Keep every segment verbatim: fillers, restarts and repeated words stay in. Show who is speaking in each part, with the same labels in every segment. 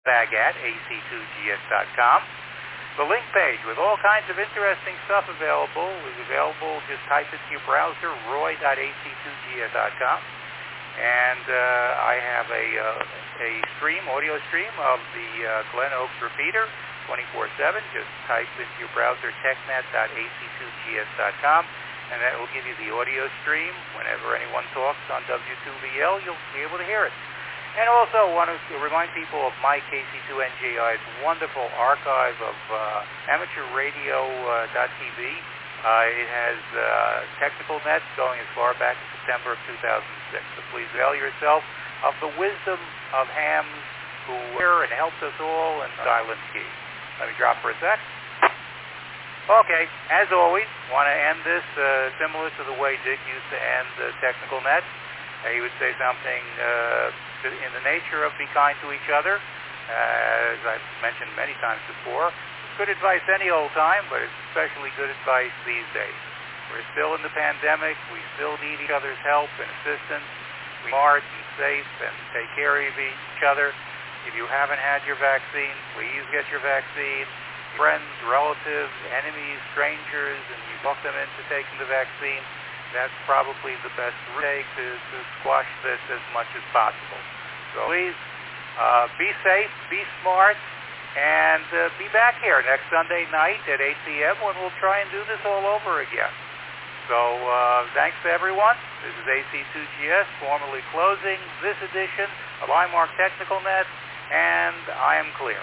Speaker 1: bag at A C two G S dot com. The link page with all kinds of interesting stuff available is available. Just type into your browser, roy dot A C two G S dot com. And uh, I have a, uh, a stream, audio stream of the uh, Glen Oaks Repeater, twenty-four seven. Just type into your browser, technet dot A C two G S dot com, and that will give you the audio stream. Whenever anyone talks on W two V L, you'll be able to hear it. And also want to remind people of my K C two N J I's wonderful archive of uh, amateur radio dot T V. Uh, it has uh, technical nets going as far back as September of two thousand six. So please avail yourself of the wisdom of hams who were and helped us all in Silent Key. Let me drop for a sec. Okay, as always, want to end this uh, similar to the way Dick used to end the technical net. Uh, he would say something uh, in the nature of be kind to each other, uh, as I've mentioned many times before. Good advice any old time, but it's especially good advice these days. We're still in the pandemic. We still need each other's help and assistance. Be smart and safe and take care of each other. If you haven't had your vaccine, please get your vaccine. Friends, relatives, enemies, strangers, and you talk them into taking the vaccine, that's probably the best way to, to squash this as much as possible. So please, uh, be safe, be smart, and uh, be back here next Sunday night at eight p.m. when we'll try and do this all over again. So uh, thanks to everyone. This is A C two G S formally closing this edition of Highmark Technical Net, and I am clear.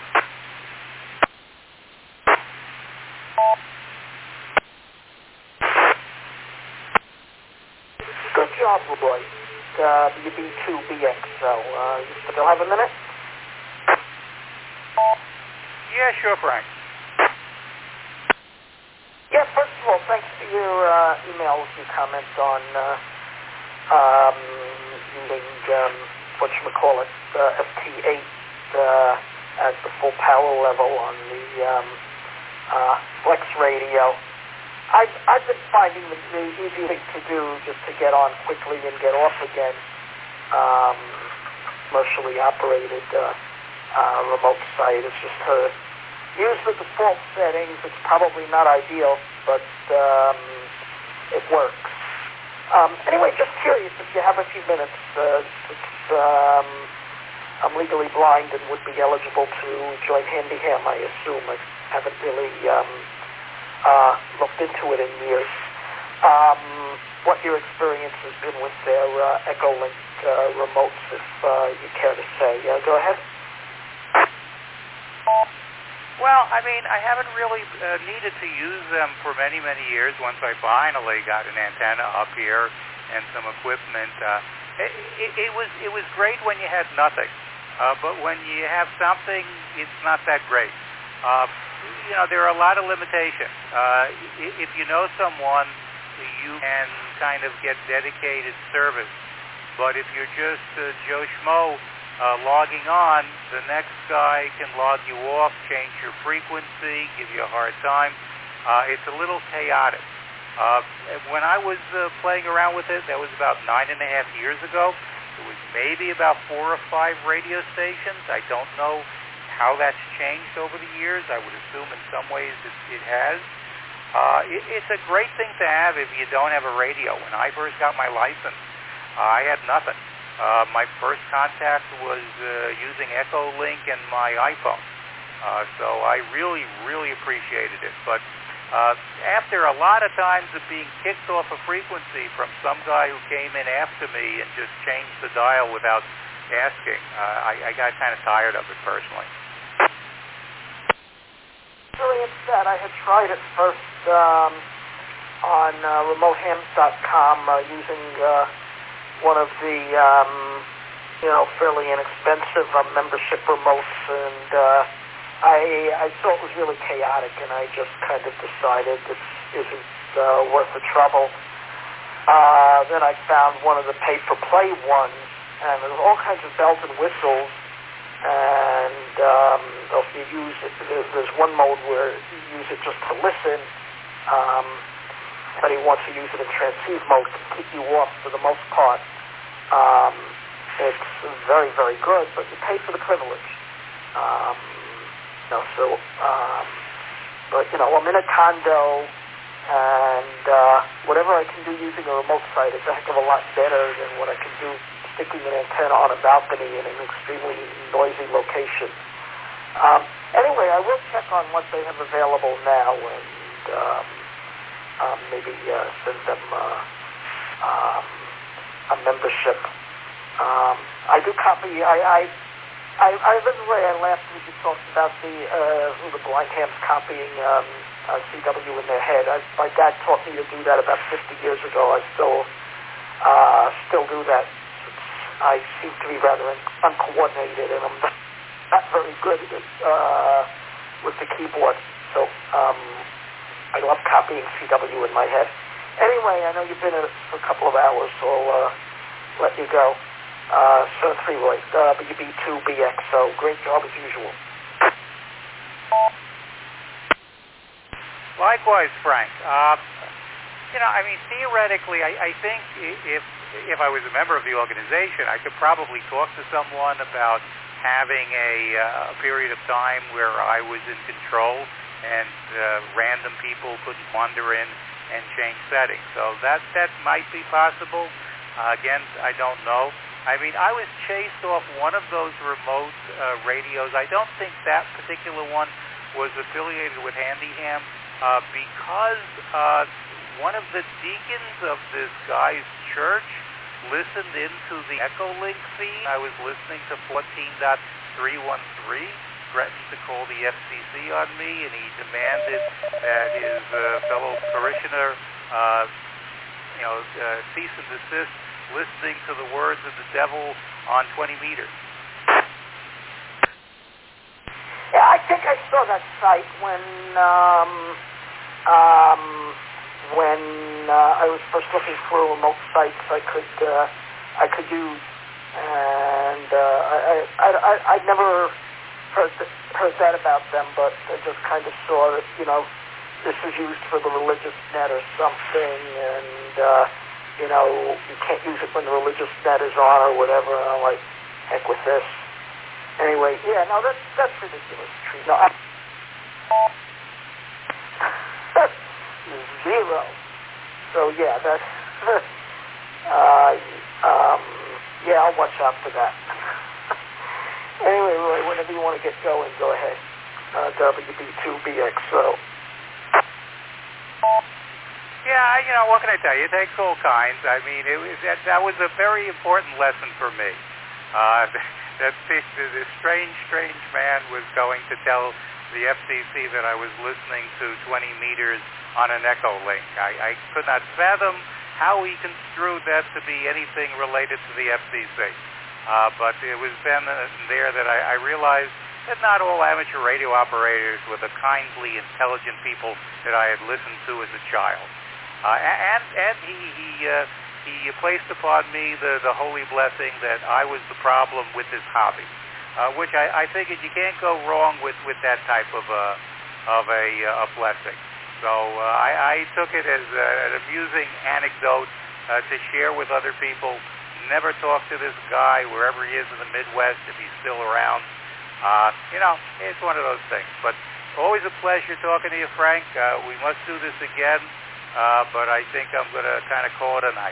Speaker 2: Good job, Roy. W B two B X. So, uh, you still have a minute?
Speaker 1: Yeah, sure, Frank.
Speaker 2: Yeah, first of all, thanks for your uh, email with your comments on uh, um, using, um, whatchamacallit, uh, F T eight uh, at the full power level on the um, uh, Flex radio. I've, I've been finding the, the easy thing to do just to get on quickly and get off again, um, commercially operated uh, uh, remote site is just to use the default settings. It's probably not ideal, but um, it works. Um, anyway, just curious if you have a few minutes. Uh, it's, um, I'm legally blind and would be eligible to join Handy Ham, I assume. I haven't really um, uh, looked into it in years. Um, what your experience has been with their uh, Echolink uh, remotes, if uh, you care to say. Uh, go ahead.
Speaker 1: Well, I mean, I haven't really uh, needed to use them for many, many years. Once I finally got an antenna up here and some equipment, uh, it, it, it was it was great when you had nothing. Uh, but when you have something, it's not that great. Uh, you know, there are a lot of limitations. Uh, if you know someone, you can kind of get dedicated service. But if you're just uh, Joe Schmo, Uh, logging on, the next guy can log you off, change your frequency, give you a hard time. Uh, it's a little chaotic. Uh, when I was uh, playing around with it, that was about nine and a half years ago. It was maybe about four or five radio stations. I don't know how that's changed over the years. I would assume in some ways it, it has. Uh, it, it's a great thing to have if you don't have a radio. When I first got my license, uh, I had nothing. Uh, my first contact was uh, using Echolink and my iPhone. Uh, so I really, really appreciated it. But uh, after a lot of times of being kicked off a frequency from some guy who came in after me and just changed the dial without asking, uh, I, I got kind of tired of it personally.
Speaker 2: Experience that I had tried it first um, on uh, remote hams dot com uh, using... Uh, one of the, um, you know, fairly inexpensive uh, membership remotes, and uh, I, I saw it was really chaotic, and I just kind of decided this isn't uh, worth the trouble. Uh, then I found one of the pay-for-play ones, and there's all kinds of bells and whistles, and um, if you use it, there's one mode where you use it just to listen, um, but he wants to use it in transceive mode to keep you off for the most part. Um, it's very, very good, but you pay for the privilege. Um, you know, so, um, but, you know, I'm in a condo, and uh, whatever I can do using a remote site is a heck of a lot better than what I can do sticking an antenna on a balcony in an extremely noisy location. Um, anyway, I will check on what they have available now and um, um, maybe uh, send them uh, um, a membership. Um, I do copy. I I I, I live away. I laughed when you talked about the uh, the blind hams copying um, uh, C W in their head. I, my dad taught me to do that about fifty years ago. I still uh, still do that. I seem to be rather un- uncoordinated, and I'm not, not very good with uh, with the keyboard. So um, I love copying C W in my head. Anyway, I know you've been at it for a couple of hours, so I'll uh, let you go. Uh, seven three Roy, W B two B X O. Great job as usual.
Speaker 1: Likewise, Frank. Uh, you know, I mean, theoretically, I, I think if if I was a member of the organization, I could probably talk to someone about having a, uh, a period of time where I was in control and uh, random people couldn't wander in and change settings. So that that might be possible. Uh, again, I don't know. I mean, I was chased off one of those remote uh, radios. I don't think that particular one was affiliated with Handyham uh, because uh, one of the deacons of this guy's church listened into the Echolink feed. I was listening to fourteen point three one three, threatened to call the F C C on me, and he demanded that his uh, fellow parishioner, uh, you know, uh, cease and desist listening to the words of the devil on twenty meters.
Speaker 2: Yeah, I think I saw that site when um, um, when uh, I was first looking for remote sites I could uh, I could use, and uh, I, I I I'd never heard th- heard that about them, but I just kind of saw that, you know, this is used for the religious net or something, and uh, you know, you can't use it when the religious net is on or whatever. And I'm like, heck with this. Anyway, yeah, no, that's that's ridiculous. No, I, zero. So yeah, that's uh, um, yeah, I'll watch out for that. Anyway, Roy, whenever you want to get going, go ahead. Uh, W B two B X O.
Speaker 1: Yeah, you know, what can I tell you? It takes all kinds. I mean, it was, that, that was a very important lesson for me. Uh, that this, this strange, strange man was going to tell the F C C that I was listening to twenty meters on an Echolink. I, I could not fathom how he construed that to be anything related to the F C C. Uh, but it was then uh, there that I, I realized that not all amateur radio operators were the kindly, intelligent people that I had listened to as a child. Uh, and and he he, uh, he placed upon me the, the holy blessing that I was the problem with his hobby, uh, which I, I figured you can't go wrong with, with that type of a of a, a blessing. So uh, I, I took it as a, an amusing anecdote uh, to share with other people. Never talk to this guy wherever he is in the Midwest if he's still around. Uh, you know, it's one of those things. But always a pleasure talking to you, Frank. Uh, we must do this again. Uh, but I think I'm going to kind of call it a night.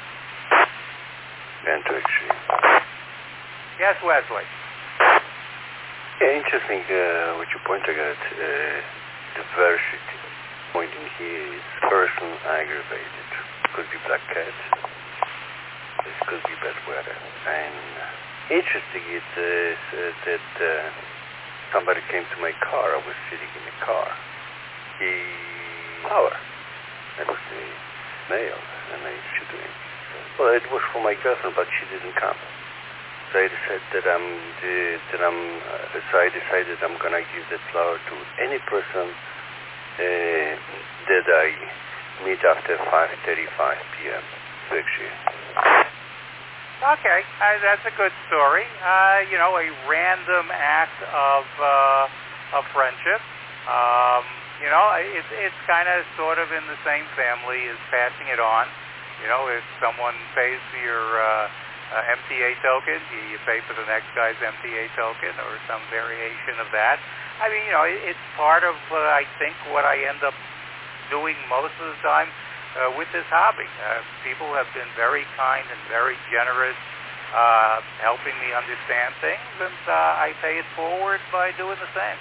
Speaker 3: And to extreme.
Speaker 1: Yes, Wesley.
Speaker 3: Yeah, interesting uh, what you pointed out. Uh, the diversity pointing here is person aggravated. Could be black cat. This could be bad weather. And interesting it is uh, that uh, somebody came to my car. I was sitting in the car. He power. It was the mail, and I should him. Well, it was for my girlfriend, but she didn't come. So I decided that I'm, the, that I'm, uh, so I decided I'm gonna give that flower to any person uh, that I meet after five thirty-five p.m. Actually.
Speaker 1: Okay, uh, that's a good story. Uh, you know, a random act of uh, of friendship. Um, You know, it's it's kind of sort of in the same family as passing it on. You know, if someone pays for your uh, uh, M T A token. You, you pay for the next guy's M T A token or some variation of that. I mean, you know, it, it's part of, uh, I think, what I end up doing most of the time uh, with this hobby. Uh, people have been very kind and very generous, uh, helping me understand things, and uh, I pay it forward by doing the same.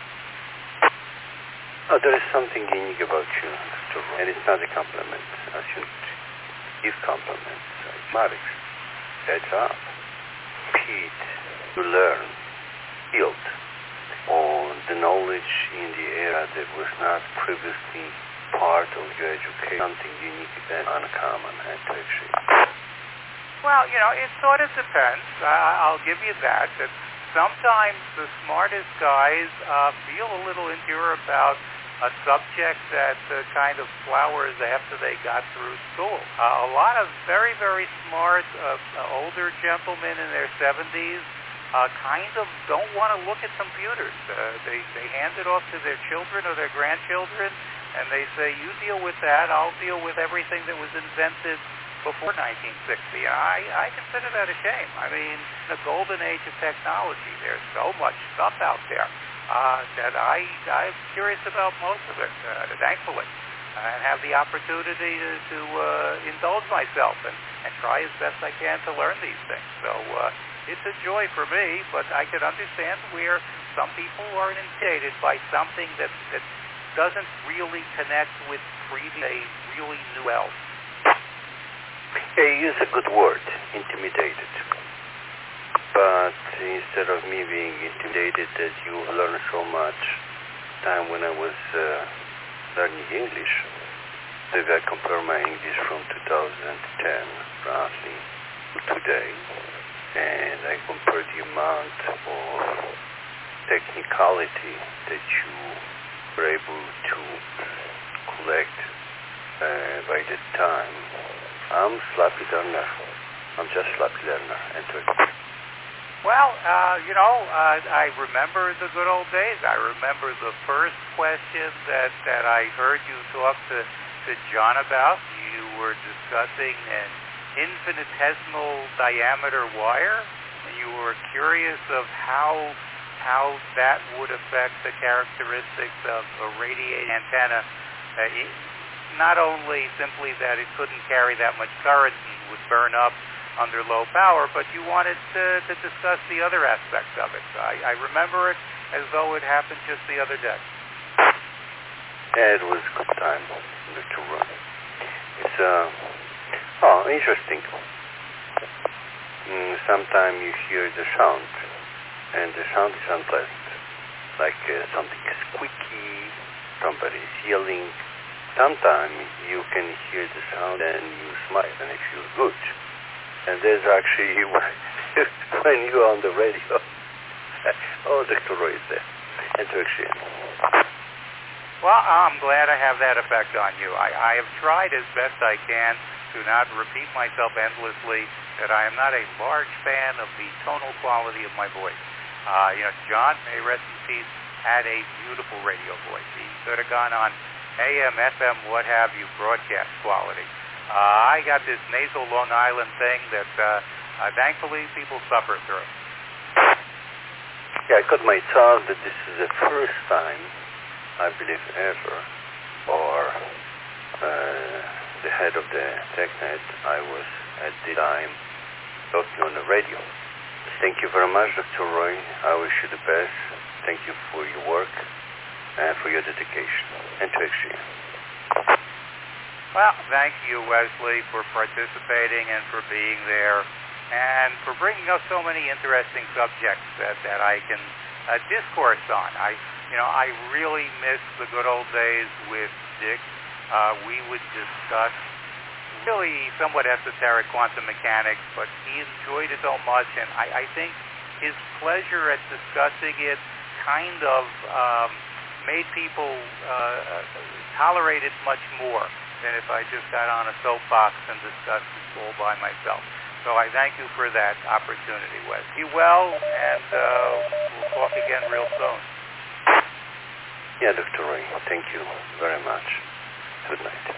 Speaker 3: Oh, there is something unique about you, Doctor Roy, and it's not a compliment. I shouldn't give compliments. It's Marix. Heads up. Pete, you learn, build on the knowledge in the area that was not previously part of your education, something unique and uncommon, and to actually.
Speaker 1: Well, you know, it sort of depends. Uh, I'll give you that. That sometimes the smartest guys uh, feel a little insecure about a subject that uh, kind of flowers after they got through school. Uh, a lot of very, very smart uh, uh, older gentlemen in their seventies uh, kind of don't want to look at computers. Uh, they, they hand it off to their children or their grandchildren, and they say, you deal with that, I'll deal with everything that was invented before nineteen sixty. And I, I consider that a shame. I mean, the golden age of technology, there's so much stuff out there uh, that I, I'm curious about most of it, uh, thankfully, uh, and have the opportunity to, to uh, indulge myself and, and try as best I can to learn these things. So uh, it's a joy for me, but I could understand where some people are intimidated by something that, that doesn't really connect with previous, really new else.
Speaker 3: Yeah, you use a good word, intimidated. But instead of me being intimidated that you learn so much, time when I was uh, learning English, maybe I compare my English from two thousand ten, roughly, to today, and I compare the amount of technicality that you were able to collect uh, by that time. I'm sloppy learner. I'm just sloppy learner. Enter.
Speaker 1: Well, uh, you know, uh, I remember the good old days. I remember the first question that, that I heard you talk to, to John about. You were discussing an infinitesimal diameter wire, and you were curious of how how that would affect the characteristics of a radiating antenna. Uh, not only simply that it couldn't carry that much current and would burn up under low power, but you wanted to, to discuss the other aspects of it. I, I remember it as though it happened just the other day.
Speaker 3: Yeah, it was a good time, Doctor Roy. It's, uh, oh, interesting. Mm, sometimes you hear the sound, and the sound is unpleasant. Like uh, something is squeaky, somebody is yelling. Sometimes you can hear the sound and you smile and it feels good. And there's actually when you're on the radio, oh, Doctor Roy is there. And to actually.
Speaker 1: Well, I'm glad I have that effect on you. I, I have tried as best I can to not repeat myself endlessly that I am not a large fan of the tonal quality of my voice. Uh, you know, John, may rest in peace, had a beautiful radio voice. He could have gone on A M, F M, what have you, broadcast quality. Uh, I got this nasal Long Island thing that uh, uh, thankfully people suffer through.
Speaker 3: Yeah, I got my thought that this is the first time, I believe ever, or uh, the head of the TechNet, I was at the time talking on the radio. Thank you very much, Doctor Roy. I wish you the best. Thank you for your work and for your dedication and to exchange.
Speaker 1: Well, thank you, Wesley, for participating and for being there and for bringing up so many interesting subjects that, that I can uh, discourse on. I, you know, I really miss the good old days with Dick. Uh, we would discuss really somewhat esoteric quantum mechanics, but he enjoyed it so much, and I, I think his pleasure at discussing it kind of um, made people uh, tolerate it much more than if I just got on a soapbox and discussed it all by myself. So I thank you for that opportunity, Wes. Be well, and uh, we'll talk again real soon.
Speaker 3: Yeah, Doctor Roy, thank you very much. Good night.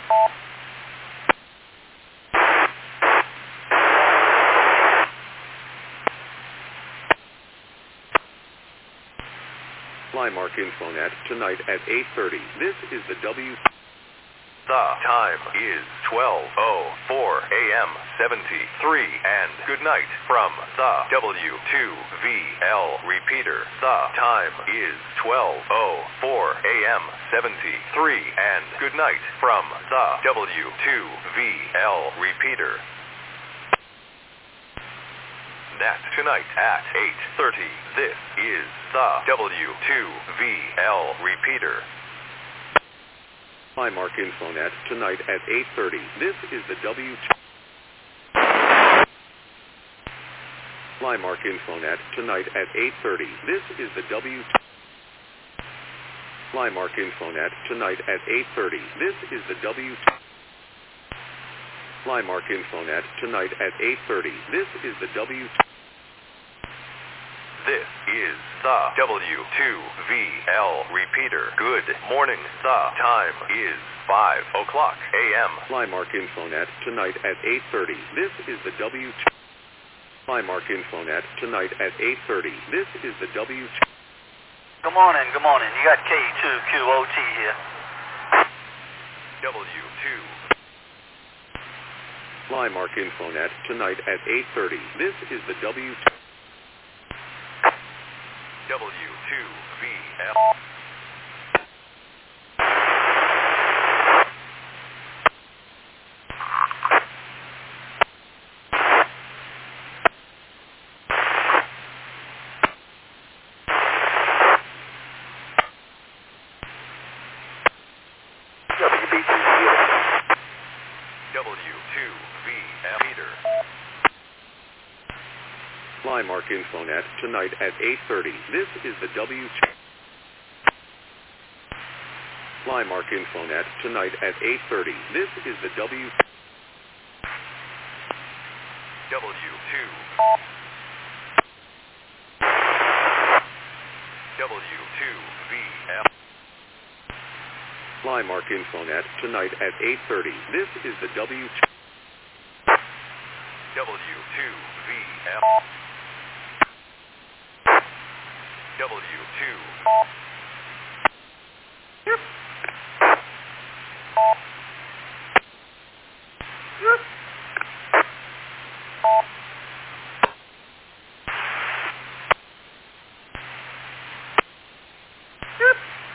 Speaker 4: Flymark InfoNet tonight at eight thirty. This is the W...
Speaker 5: The time is twelve oh four a m seventy-three, and good night from the W two V L repeater. The time is twelve oh four a m seventy-three, and good night from the W two V L repeater. That tonight at eight thirty, this is the W two V L repeater.
Speaker 4: Flymark InfoNet tonight at eight thirty. This is the W... Flymark InfoNet tonight at eight thirty. This is the W... Flymark InfoNet tonight at eight thirty. This is the W... Flymark InfoNet tonight at eight thirty. This is the W...
Speaker 5: This is the W two V L repeater. Good morning. The time is five o'clock a m
Speaker 4: Flymark InfoNet tonight at eight thirty. This is the W... Flymark InfoNet tonight at eight thirty. This is the W...
Speaker 6: Good morning, good morning. You got K two Q O T here.
Speaker 5: W two.
Speaker 4: Flymark InfoNet tonight at eight thirty. This is the W...
Speaker 5: W two V L.
Speaker 6: W B two zero.
Speaker 5: W two V L Peter.
Speaker 4: Flymark InfoNet tonight at eight thirty. This is the W... Flymark InfoNet tonight at eight thirty. This is the W...
Speaker 5: W two. W two V L.
Speaker 4: Flymark InfoNet tonight at eight thirty. This is the W...
Speaker 5: W two V L. W two.
Speaker 6: Yep.
Speaker 5: Yep.
Speaker 6: Yep.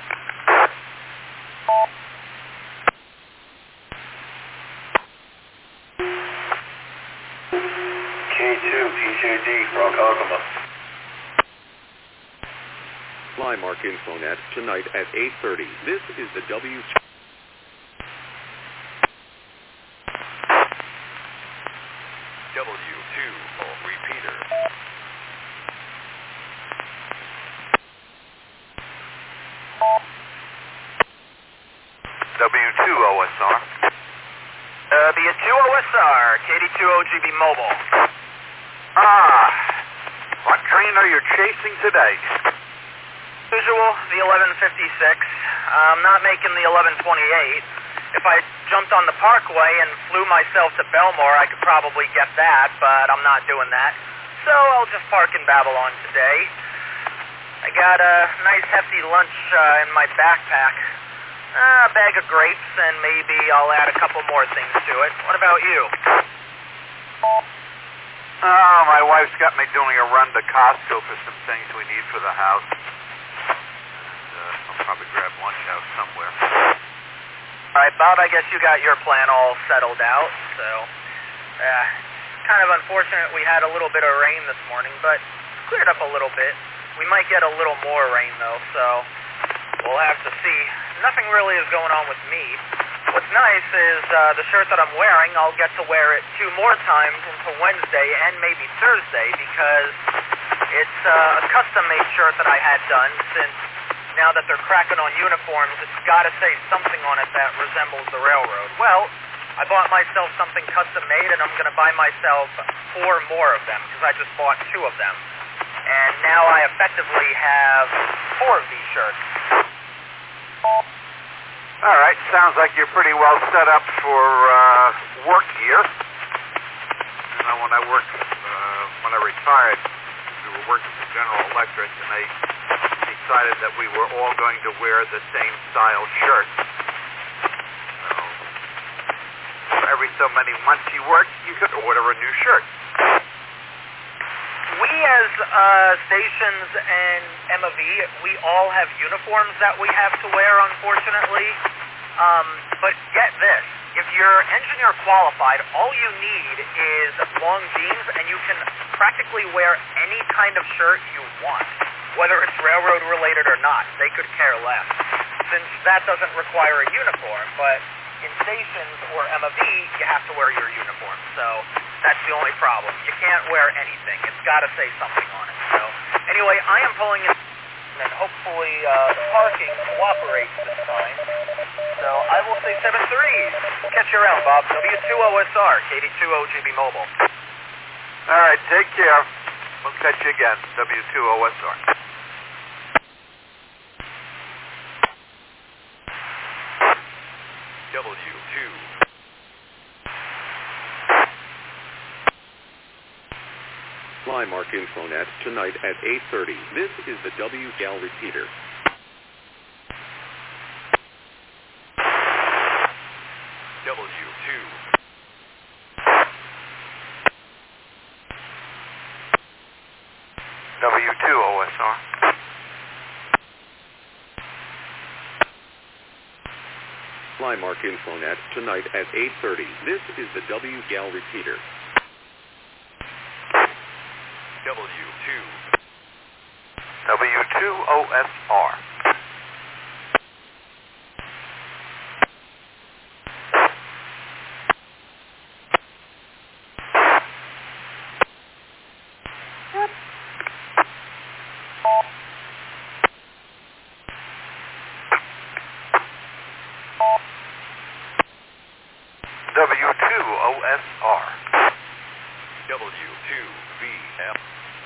Speaker 3: K two P J D, Ronkonkoma.
Speaker 4: Flymark InfoNet tonight at eight thirty. This is the W...
Speaker 5: W two repeater.
Speaker 6: W two O S R. Uh, B two O S R, K D two O G B Mobile. Ah, what train are you chasing today? Usual, the eleven fifty-six. I'm not making the eleven twenty-eight. If I jumped on the Parkway and flew myself to Belmore, I could probably get that, but I'm not doing that. So I'll just park in Babylon today. I got a nice hefty lunch uh, in my backpack. Uh, a bag of grapes, and maybe I'll add a couple more things to it. What about you?
Speaker 1: Oh, my wife's got me doing a run to Costco for some things we need for the house. And, uh, I'll probably grab lunch out somewhere.
Speaker 6: All right, Bob, I guess you got your plan all settled out, so... Uh, kind of unfortunate we had a little bit of rain this morning, but cleared up a little bit. We might get a little more rain, though, so we'll have to see. Nothing really is going on with me. What's nice is uh, the shirt that I'm wearing, I'll get to wear it two more times into Wednesday and maybe Thursday, because it's uh, a custom-made shirt that I had done, since now that they're cracking on uniforms, it's got to say something on it that resembles the railroad. Well, I bought myself something custom-made, and I'm going to buy myself four more of them, because I just bought two of them. And now I effectively have four of these shirts.
Speaker 7: All right, sounds like you're pretty well set up for uh, work gear. You know, when I worked, uh, when I retired, we were working for General Electric, and they decided that we were all going to wear the same style shirt. So every so many months you worked, you could order a new shirt.
Speaker 6: We as uh, stations and M A V, we all have uniforms that we have to wear, unfortunately. Um, but get this, if you're engineer qualified, all you need is long jeans, and you can practically wear any kind of shirt you want, whether it's railroad related or not. They could care less, since that doesn't require a uniform. But in stations or M A V, you have to wear your uniform. So that's the only problem. You can't wear anything. It's got to say something on it. So anyway, I am pulling in, and hopefully uh, the parking cooperates this time. So I will say seven three. Catch you around, Bob. W two O S R, K D two O G B Mobile.
Speaker 7: All right, take care. We'll catch you again. W two O S R.
Speaker 5: W two.
Speaker 4: Flymark Infonet tonight at eight thirty. This is the W G A L repeater.
Speaker 5: W two.
Speaker 7: W two O S R.
Speaker 4: Flymark Infonet tonight at eight thirty. This is the W G A L repeater.
Speaker 5: W two.
Speaker 7: W two O S R. W two O S R.
Speaker 5: W two V F.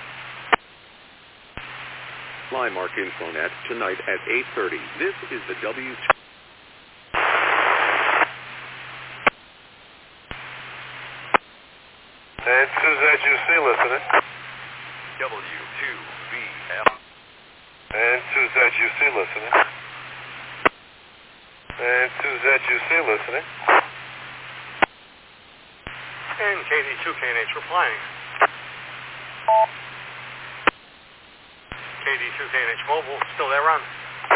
Speaker 4: Flymark Infonet tonight at eight thirty. This is the W two.
Speaker 3: And Suzette U C listening.
Speaker 5: W two V F.
Speaker 3: And Suzette U C listening. And Suzette U C listening.
Speaker 8: And K D two K N H replying. K D two K N H mobile, still there, Ron?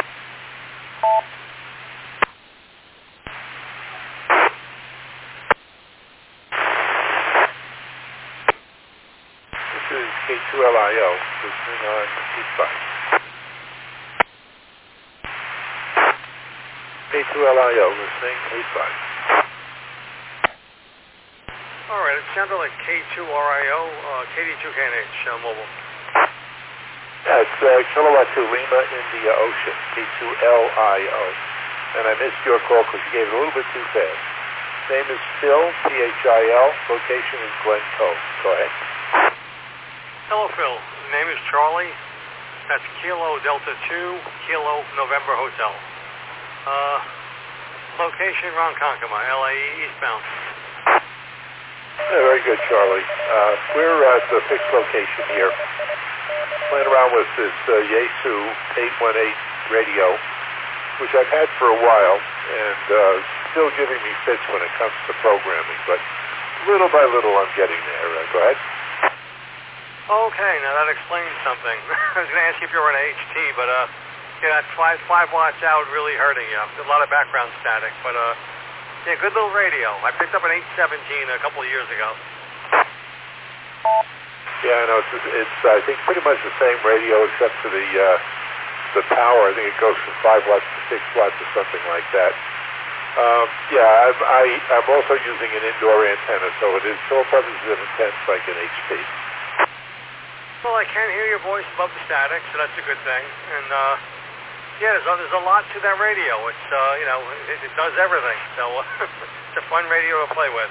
Speaker 3: This is K two L I O, listening on eight five. K two L I O, listening eight five.
Speaker 8: All right, it sounded like K two R I O, uh, K D two K N H uh, mobile.
Speaker 3: Yeah, it's uh, Kilowatt two Lima India Ocean, K two L I O. And I missed your call because you gave it a little bit too fast. Name is Phil, P H I L, location in Glen Cove. Go ahead.
Speaker 8: Hello, Phil. Name is Charlie. That's Kilo Delta two, Kilo November Hotel. Uh, location Ronkonkoma, L A E eastbound.
Speaker 3: Yeah, very good, Charlie. Uh, we're at the fixed location here. Playing around with this uh, Yaesu eight one eight radio, which I've had for a while, and uh, still giving me fits when it comes to programming, but little by little I'm getting there. Uh, go ahead.
Speaker 8: Okay, now that explains something. I was going to ask you if you were an H T, but uh, yeah, that five, five watts out really hurting you. A lot of background static, but uh, yeah, good little radio. I picked up an eight seventeen a couple of years ago.
Speaker 3: Yeah, I know. It's, it's I think pretty much the same radio except for the uh, the power. I think it goes from five watts to six watts or something like that. Um, yeah, I'm, I, I'm also using an indoor antenna, so it is for all purposes of intense like an H P.
Speaker 8: Well, I can hear your voice above the static, so that's a good thing. And uh, yeah, there's a, there's a lot to that radio. It's uh, you know, it, it does everything. So it's a fun radio to play with.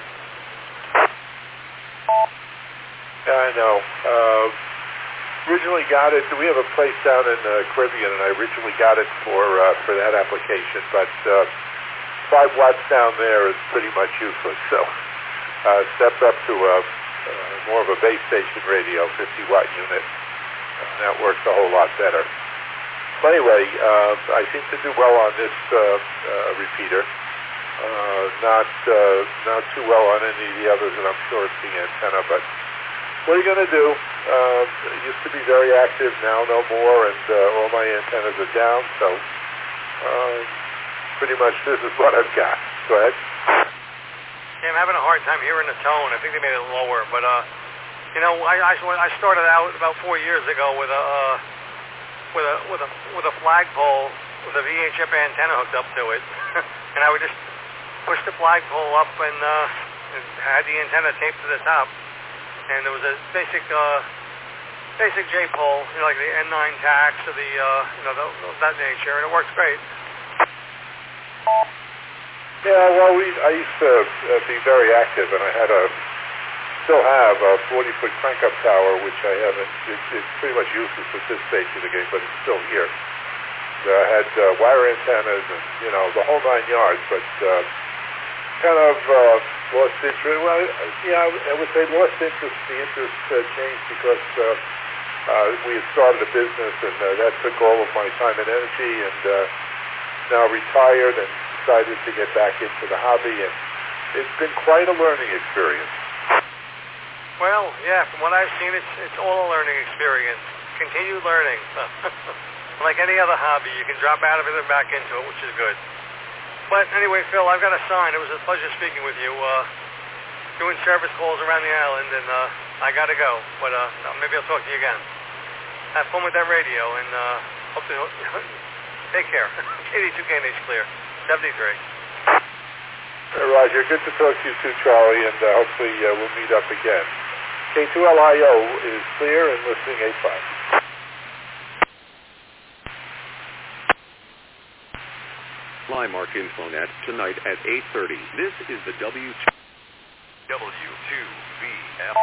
Speaker 3: Yeah, I know. Uh, originally got it. We have a place down in the Caribbean, and I originally got it for uh, for that application. But uh,
Speaker 9: five watts down there is pretty much useless. So uh, stepped up to a, uh, more of a base station radio, fifty watt unit. Uh, that works a whole lot better. So anyway, uh, I seem to do well on this uh, uh, repeater. Uh, not uh, not too well on any of the others, and I'm sure it's the antenna. But what are you going to do? Uh, it used to be very active, now no more, and uh, all my antennas are down. So uh, pretty much this is what I've got. Go ahead.
Speaker 8: Yeah, I'm having a hard time hearing the tone. I think they made it lower, but uh, you know, I, I I started out about four years ago with a uh, with a with a with a flagpole with a V H F antenna hooked up to it, and I would just push the flagpole up and, uh, and had the antenna taped to the top, and there was a basic uh, basic J-pole, you know, like the N nine tax or the uh, you know the, of that nature, and it works great.
Speaker 9: Yeah, well, we I used to uh, be very active, and I had a still have a forty foot crank-up tower, which I haven't. It's, it's pretty much useless at this stage of the game, but it's still here. Uh, I had uh, wire antennas and you know the whole nine yards, but. Uh, kind of uh, lost interest. Well, yeah, I would say lost interest. The interest uh, changed because uh, uh, we had started a business, and uh, that took all of my time and energy, and uh, now retired and decided to get back into the hobby, and it's been quite a learning experience.
Speaker 8: Well, yeah, from what I've seen, it's, it's all a learning experience. Continue learning. Like any other hobby, you can drop out of it and back into it, which is good. But anyway, Phil, I've got a sign. It was a pleasure speaking with you. Uh, doing service calls around the island, and uh, I got to go. But uh, maybe I'll talk to you again. Have fun with that radio, and uh, hope to take care. eighty-two K N H clear. seventy-three.
Speaker 9: Hey, Roger, good to talk to you too, Charlie, and uh, hopefully uh, we'll meet up again. K two L I O is clear and listening eight five.
Speaker 4: Flymark Infonet tonight at eight thirty. This is the W two
Speaker 5: V L.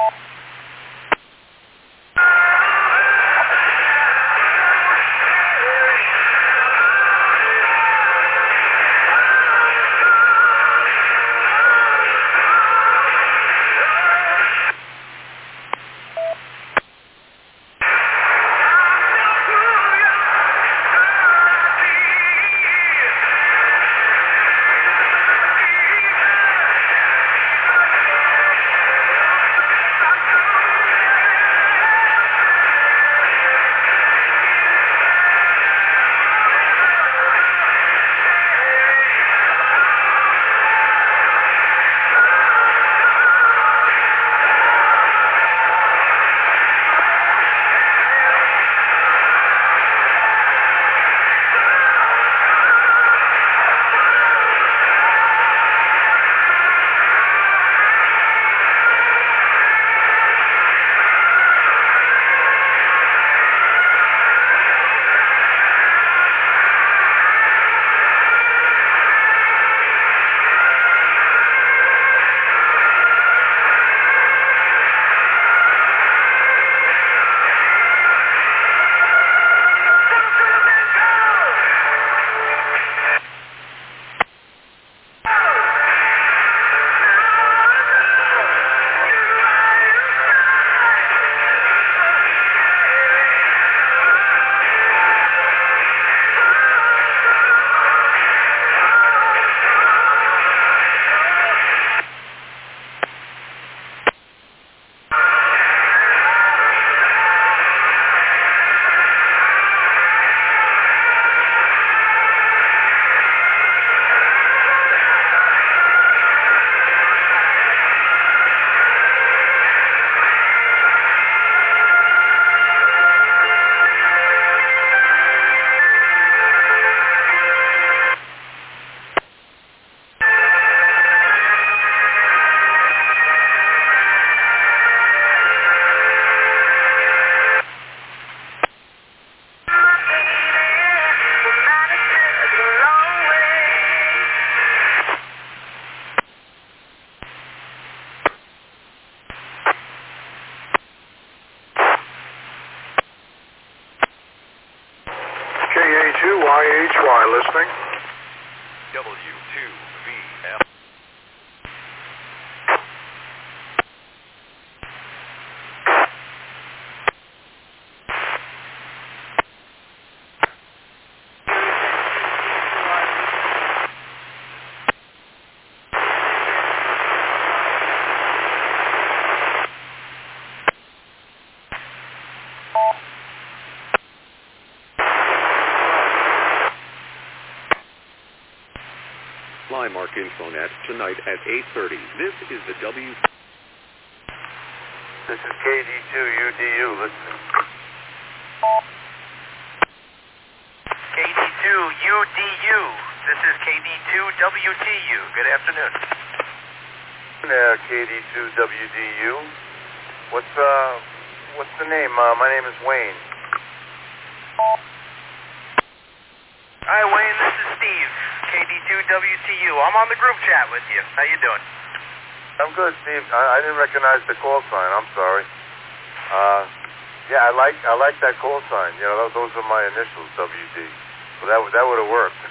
Speaker 7: K A two Y H Y listening.
Speaker 5: W two V
Speaker 4: Mark Infonet tonight at eight thirty. This is the W...
Speaker 3: This is K D two U D U listening.
Speaker 6: K D two U D U. This is K D two W T U. Good afternoon.
Speaker 3: There, K D two W D U. What's, uh, what's the name? Uh, my name is Wayne.
Speaker 6: Hi, Wayne. This is Steve. K D two W T U. I'm on the group chat with you. How you doing?
Speaker 3: I'm good, Steve. I, I didn't recognize the call sign. I'm sorry. Uh, yeah, I like I like that call sign. You know, those, those are my initials, W D. So that that would have worked.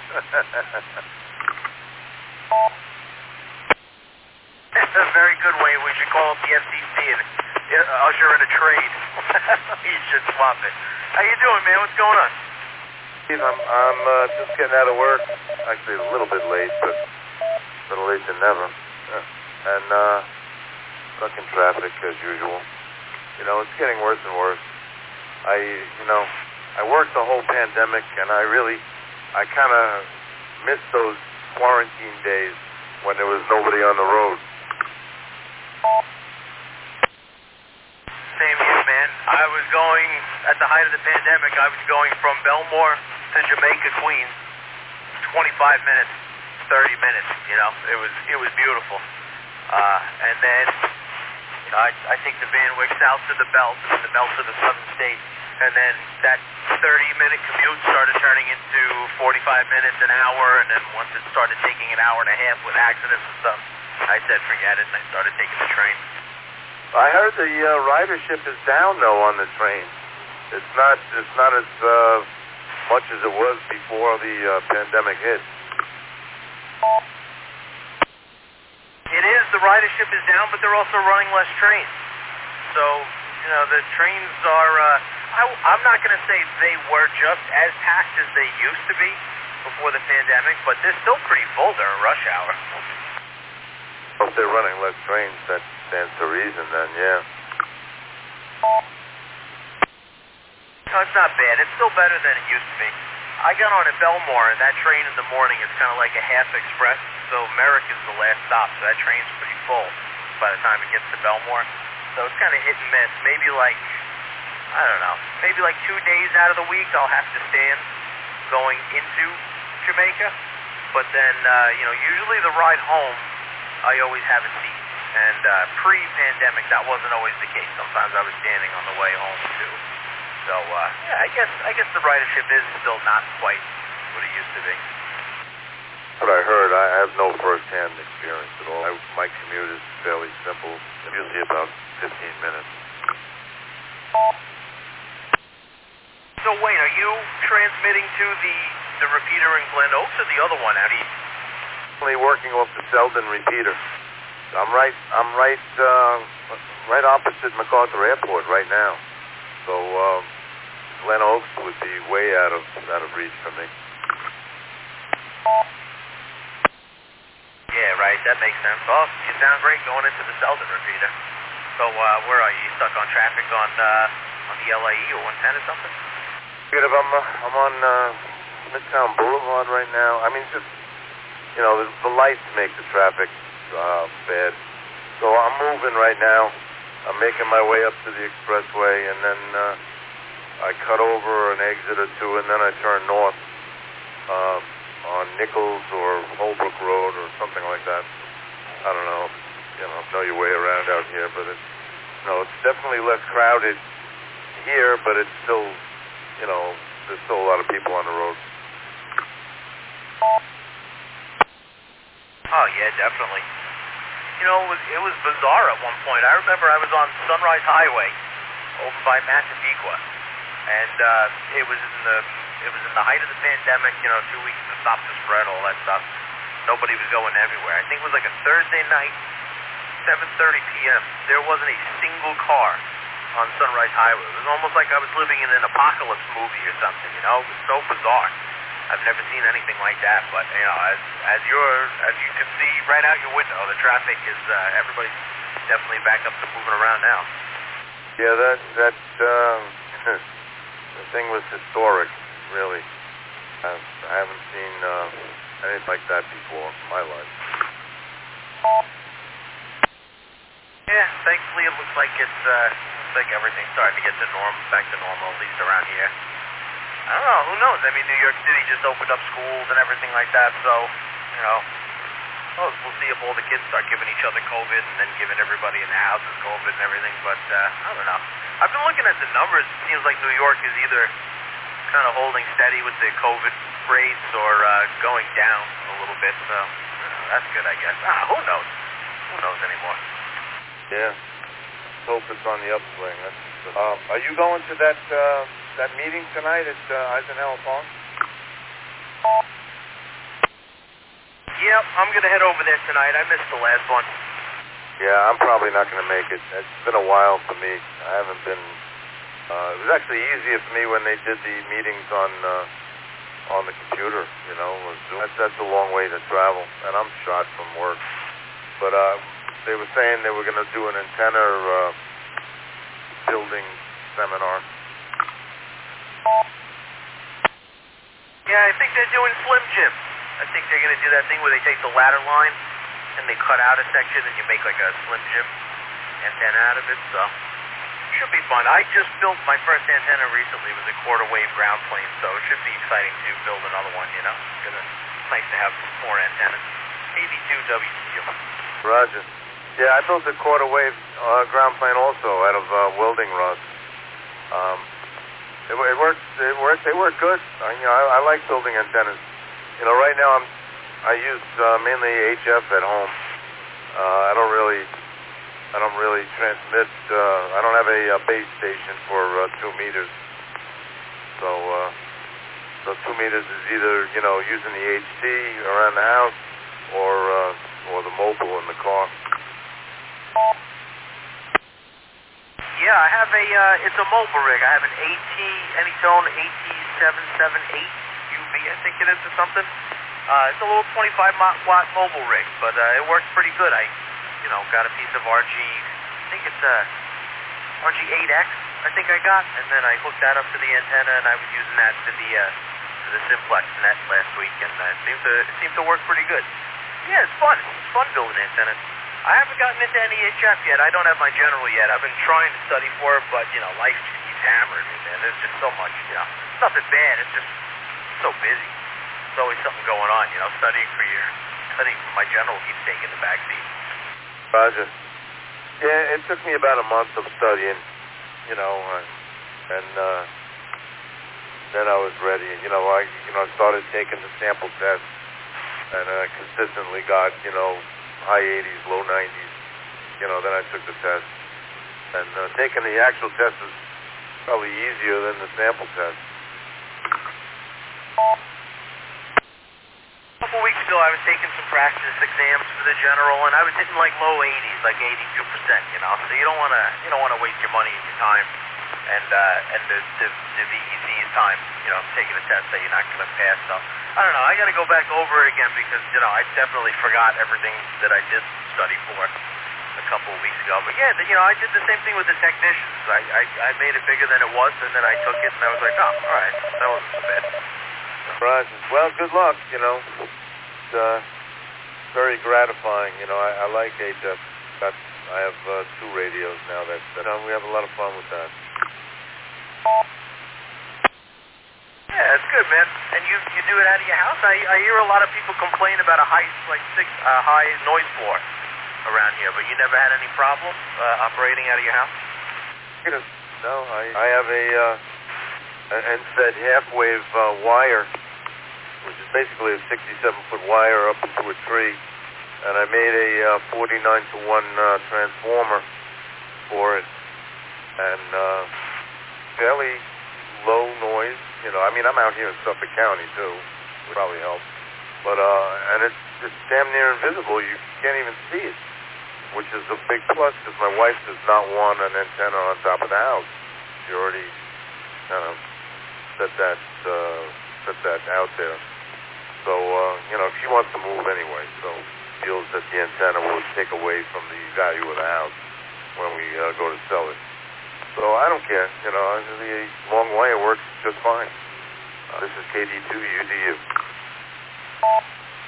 Speaker 6: Very good, Wayne. We should call up the F C C and uh, usher in a trade. You should swap it. How you doing, man? What's going on?
Speaker 3: Steve, I'm I'm uh, just getting out of work. Actually, a little bit late, but better late than never. Yeah. And uh, stuck in traffic as usual. You know, it's getting worse and worse. I, you know, I worked the whole pandemic, and I really, I kind of missed those quarantine days when there was nobody on the road.
Speaker 6: Same here, man. I was going, at the height of the pandemic, I was going from Belmore to Jamaica, Queens, twenty-five minutes, thirty minutes, you know. It was, it was beautiful. Uh, and then, you know, I, I take the Van Wyck south to the Belt, and the Belt to the Southern States. And then that thirty-minute commute started turning into forty-five minutes, an hour, and then once it started taking an hour and a half with accidents and stuff, I said forget it, and I started taking the train.
Speaker 3: I heard the uh, ridership is down, though, on the train. It's not, it's not as uh, much as it was before the uh, pandemic hit.
Speaker 6: It is. The ridership is down, but they're also running less trains. So, you know, the trains are, uh, I, I'm not going to say they were just as packed as they used to be before the pandemic, but they're still pretty full during rush hour.
Speaker 3: If they're running less trains, that stands to reason then, yeah.
Speaker 6: No, it's not bad. It's still better than it used to be. I got on at Belmore, and that train in the morning is kind of like a half express, so Merrick is the last stop, so that train's pretty full by the time it gets to Belmore. So it's kind of hit and miss. Maybe like, I don't know, maybe like two days out of the week I'll have to stand going into Jamaica. But then, uh, you know, usually the ride home, I always have a seat. And uh, pre-pandemic, that wasn't always the case. Sometimes I was standing on the way home, too. So, uh, yeah, I guess I guess the ridership is still not quite what it used to be.
Speaker 3: What I heard, I have no first-hand experience at all. I, my commute is fairly simple, usually about fifteen minutes.
Speaker 6: So, Wayne, are you transmitting to the, the repeater in Glen Oaks or the other one out east?
Speaker 3: I'm working off the Selden repeater. I'm right, I'm right, uh, right opposite MacArthur Airport right now. So, um, Glen Oaks would be way out of out of reach for me.
Speaker 6: Yeah, right. That makes sense. Well, you sound great going into the Selden repeater. So, uh, where are you? You stuck on traffic on uh, on the L A E or one ten or something?
Speaker 3: Good. I'm uh, I'm on uh, Midtown Boulevard right now. I mean, just you know, the, the lights make the traffic uh, bad. So I'm moving right now. I'm making my way up to the expressway, and then uh, I cut over an exit or two, and then I turn north uh, on Nichols or Holbrook Road or something like that. I don't know, you know, know your way around out here, but it's, you know, it's definitely less crowded here, but it's still, you know, there's still a lot of people on the road.
Speaker 6: Oh, yeah, definitely. You know, it was, it was bizarre at one point. I remember I was on Sunrise Highway over by Massapequa, and uh, it was in the it was in the height of the pandemic. You know, two weeks to stop the spread, all that stuff. Nobody was going everywhere. I think it was like a Thursday night, seven thirty p.m. There wasn't a single car on Sunrise Highway. It was almost like I was living in an apocalypse movie or something. You know, it was so bizarre. I've never seen anything like that, but you know, as as you're as you can see right out your window, the traffic is uh, everybody's definitely back up to moving around now.
Speaker 3: Yeah, that that um, the thing was historic, really. I, I haven't seen uh, anything like that before in my life.
Speaker 6: Yeah, thankfully it looks like it's uh, looks like everything's starting to get to norm, back to normal, at least around here. I don't know, who knows? I mean, New York City just opened up schools and everything like that, so, you know, well, we'll see if all the kids start giving each other COVID and then giving everybody in the houses COVID and everything, but uh, I don't know. I've been looking at the numbers. It seems like New York is either kind of holding steady with the COVID rates or uh, going down a little bit, so uh, that's good, I guess. Ah, who knows? Who knows anymore?
Speaker 3: Yeah. Hope it's on the upswing. That's good. Um, are you going to that uh, that meeting tonight at uh, Eisenhower Park?
Speaker 6: Yep, I'm going to head over there tonight. I missed the last one.
Speaker 3: Yeah, I'm probably not going to make it. It's been a while for me. I haven't been... Uh, it was actually easier for me when they did the meetings on uh, on the computer, you know. That's, that's a long way to travel, and I'm shot from work. But uh, they were saying they were going to do an antenna uh, building seminar.
Speaker 6: Yeah, I think they're doing Slim Jim. I think they're going to do that thing where they take the ladder line and they cut out a section and you make like a Slim Jim antenna out of it, so should be fun. I just built my first antenna recently. It was a quarter wave ground plane, so it should be exciting to build another one, you know. It's gonna, it's nice to have more antennas. eighty-two W T U.
Speaker 3: Roger. Yeah, I built a quarter wave uh, ground plane also out of uh, welding rods. Um, it, it works. It works. They work good. I, you know, I, I like building antennas. You know, right now I'm I use uh, mainly H F at home. Uh, I don't really I don't really transmit. Uh, I don't have a, a base station for uh, two meters. So uh, so two meters is either you know using the H T around the house or uh, or the mobile in the car.
Speaker 6: Yeah, I have a, uh, it's a mobile rig. I have an AT, Anytone A T seven seven eight U V, I think it is, or something. Uh, it's a little twenty-five watt mobile rig, but uh, it works pretty good. I, you know, got a piece of R G, I think it's a R G eight X, I think I got, and then I hooked that up to the antenna, and I was using that to the, uh, to the Simplex net last week, and uh, it seemed to, it seemed to work pretty good. Yeah, it's fun. It's fun building antennas. I haven't gotten into any H F yet. I don't have my general yet. I've been trying to study for it, but, you know, life just keeps hammering me, man. There's just so much, you know. It's nothing bad. It's just so busy. There's always something going on, you know. Studying for your, studying for my general keeps taking the back seat.
Speaker 3: Roger. Yeah, it took me about a month of studying, you know, uh, and uh, then I was ready. You know, I, you know, started taking the sample test, and I consistently got, you know, high eighties, low nineties, you know, then I took the test. And uh, taking the actual test is probably easier than the sample test.
Speaker 6: A couple weeks ago, I was taking some practice exams for the general, and I was hitting like low eighties, like eighty-two percent, you know, so you don't want to, you don't want to waste your money and your time, and, uh, and the, the, the V E C's time, you know, taking a test that you're not going to pass, so I don't know, I got to go back over it again because, you know, I definitely forgot everything that I did study for a couple of weeks ago. But yeah, you know, I did the same thing with the technicians. I, I, I made it bigger than it was, and then I took it, and I was like, oh, all right, that wasn't so bad.
Speaker 3: Right. Well, good luck, you know. It's uh, very gratifying, you know. I, I like H F. Got, I have uh, two radios now. That, that uh, we have a lot of fun with that.
Speaker 6: Yeah, it's good, man. And you you do it out of your house? I I hear a lot of people complain about a high like six uh, high noise floor around here, but you never had any problem uh, operating out of your house?
Speaker 3: No, I I have a uh, an N S E D half wave uh, wire, which is basically a sixty-seven foot wire up into a tree, and I made a uh, forty-nine to one uh, transformer for it, and uh, fairly low noise. You know, I mean, I'm out here in Suffolk County, too, which probably helps. But, uh, and it's, it's damn near invisible. You can't even see it, which is a big plus, because my wife does not want an antenna on top of the house. She already kind of set that, uh, set that out there. So, uh, you know, she wants to move anyway, so feels that the antenna will take away from the value of the house when we uh, go to sell it. So I don't care, you know, the long wire works just fine. Uh, this is K D two U D U.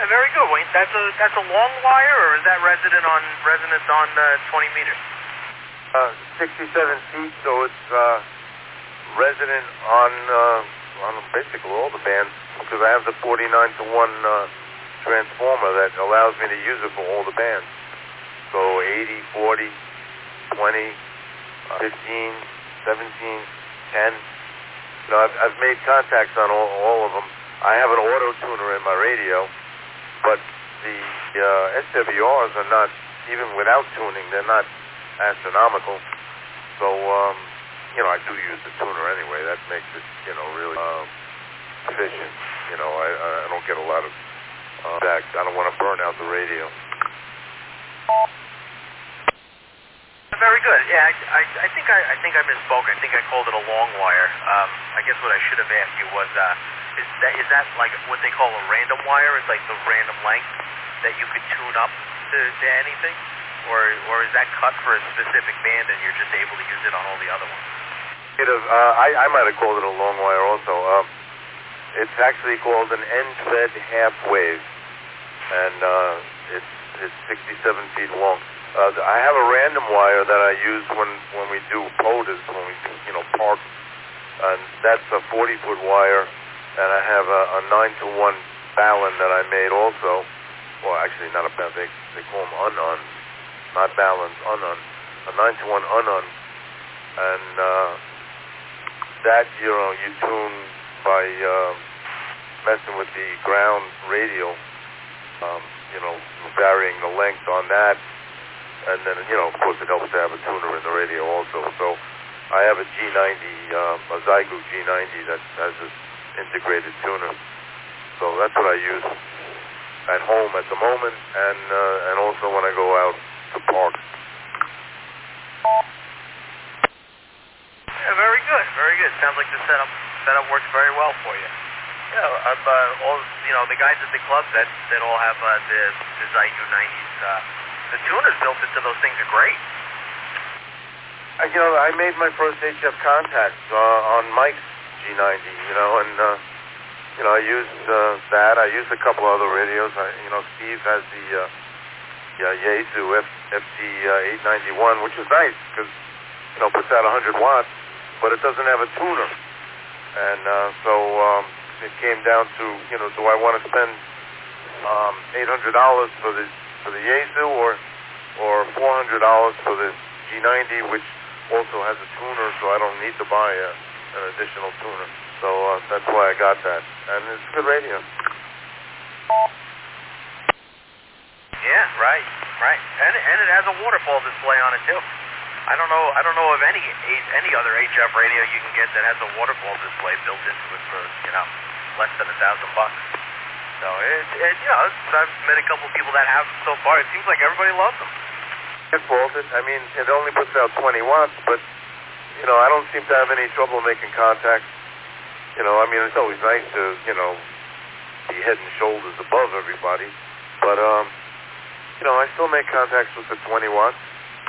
Speaker 6: Yeah, very good, Wayne. That's a that's a long wire, or is that resonant on resonance on uh, twenty meters?
Speaker 10: Uh, sixty-seven feet, so it's uh, resonant on uh, on basically all the bands because I have the forty-nine to one uh, transformer that allows me to use it for all the bands. So eighty, forty, twenty, fifteen, seventeen, ten. You know, I've, I've made contacts on all, all of them. I have an auto tuner in my radio, but the uh, S W Rs are not, even without tuning, they're not astronomical. So, um, you know, I do use the tuner anyway. That makes it, you know, really uh, efficient. You know, I, I don't get a lot of uh, back. I don't want to burn out the radio.
Speaker 6: Very good. Yeah, I, I, I think I, I think I misspoke. I think I called it a long wire. Um, I guess what I should have asked you was, uh, is that is that like what they call a random wire? It's like the random length that you could tune up to, to anything, or or is that cut for a specific band and you're just able to use it on all the other ones?
Speaker 10: It have, uh, I I might have called it a long wire also. Um, it's actually called an end-fed half wave, and uh, it's it's sixty-seven feet long. Uh, I have a random wire that I use when, when we do POTUS, when we do, you know, park, and that's a forty-foot wire, and I have a, a nine to one Balun that I made also. Well, actually, not a Balun, they, they call them Unon, not Baluns, Unon, a nine to one Unon, and uh, that, you know, you tune by uh, messing with the ground radial, um, you know, varying the length on that. And then, you know, of course, it helps to have a tuner in the radio also. So I have a G ninety, um, a Zygo G ninety that has this integrated tuner. So that's what I use at home at the moment, and uh, and also when I go out to park.
Speaker 6: Yeah, very good, very good. Sounds like the setup setup works very well for you. Yeah, I've, uh, all you know, the guys at the club that that all have uh, the the Zygo nineties. Uh, The tuners built into those things are great.
Speaker 10: Uh, you know, I made my first H F contacts uh, on Mike's G ninety, you know, and, uh, you know, I used uh, that. I used a couple other radios. I, you know, Steve has the uh, yeah, Yaesu F T eight ninety-one, which is nice because, you know, puts out one hundred watts, but it doesn't have a tuner. And uh, so um, it came down to, you know, do I want to spend um, eight hundred dollars for the for the Yaesu or or four hundred dollars for the G ninety, which also has a tuner, so I don't need to buy a, an additional tuner. So uh, that's why I got that, and it's good radio.
Speaker 6: Yeah, right, right, and and it has a waterfall display on it too. I don't know, I don't know of any any other H F radio you can get that has a waterfall display built into it for, you know, less than a thousand bucks. So, it, it, you know, I've met a couple people that have so far. It seems like everybody loves them.
Speaker 10: It's faulted. I mean, it only puts out twenty watts, but, you know, I don't seem to have any trouble making contacts. You know, I mean, it's always nice to, you know, be head and shoulders above everybody. But, um, you know, I still make contacts with the twenty watts.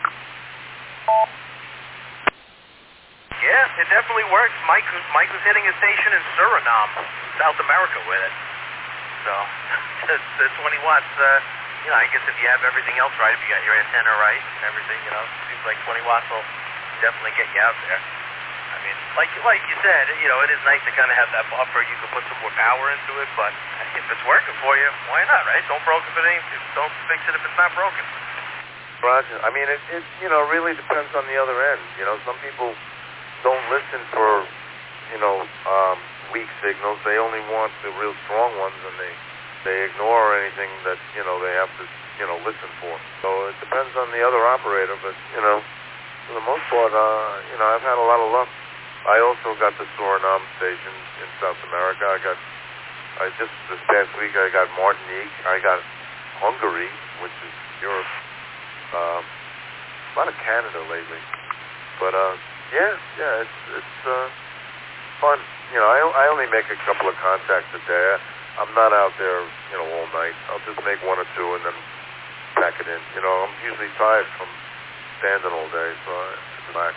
Speaker 6: Yeah, it definitely works. Mike, Mike was hitting a station in Suriname, South America with it. So, the, the twenty watts, uh, you know, I guess if you have everything else right, if you got your antenna right and everything, you know, it seems like twenty watts will definitely get you out there. I mean, like like you said, you know, it is nice to kind of have that buffer. You can put some more power into it, but if it's working for you, why not, right? Don't broke if it ain't, don't fix it if it's not broken.
Speaker 10: Roger. I mean, it, it, you know, really depends on the other end. You know, some people don't listen for, you know, um, weak signals. They only want the real strong ones, and they they ignore anything that, you know, they have to, you know, listen for. So it depends on the other operator, but, you know, for the most part, uh, you know, I've had a lot of luck. I also got the Suriname station in South America. I got, I just, this past week, I got Martinique. I got Hungary, which is Europe. Um, a lot of Canada lately. But, uh, yeah, yeah, it's, it's, uh, fun. You know, I, I only make a couple of contacts a day. I'm not out there, you know, all night. I'll just make one or two and then pack it in. You know, I'm usually tired from standing all day, so I relax.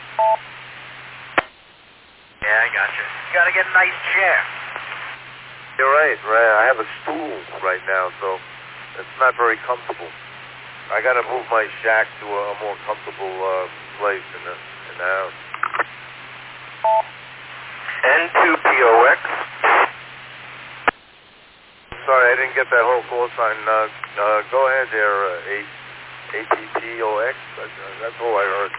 Speaker 6: Yeah, I got you. You got to get a nice chair.
Speaker 10: You're right, right. I have a stool right now, so it's not very comfortable. I got to move my shack to a more comfortable uh, place in the in the house.
Speaker 11: N two P O X.
Speaker 10: Sorry, I didn't get that whole call sign. Uh, uh, go ahead there, uh, A T P O X. That's, uh, that's all I heard.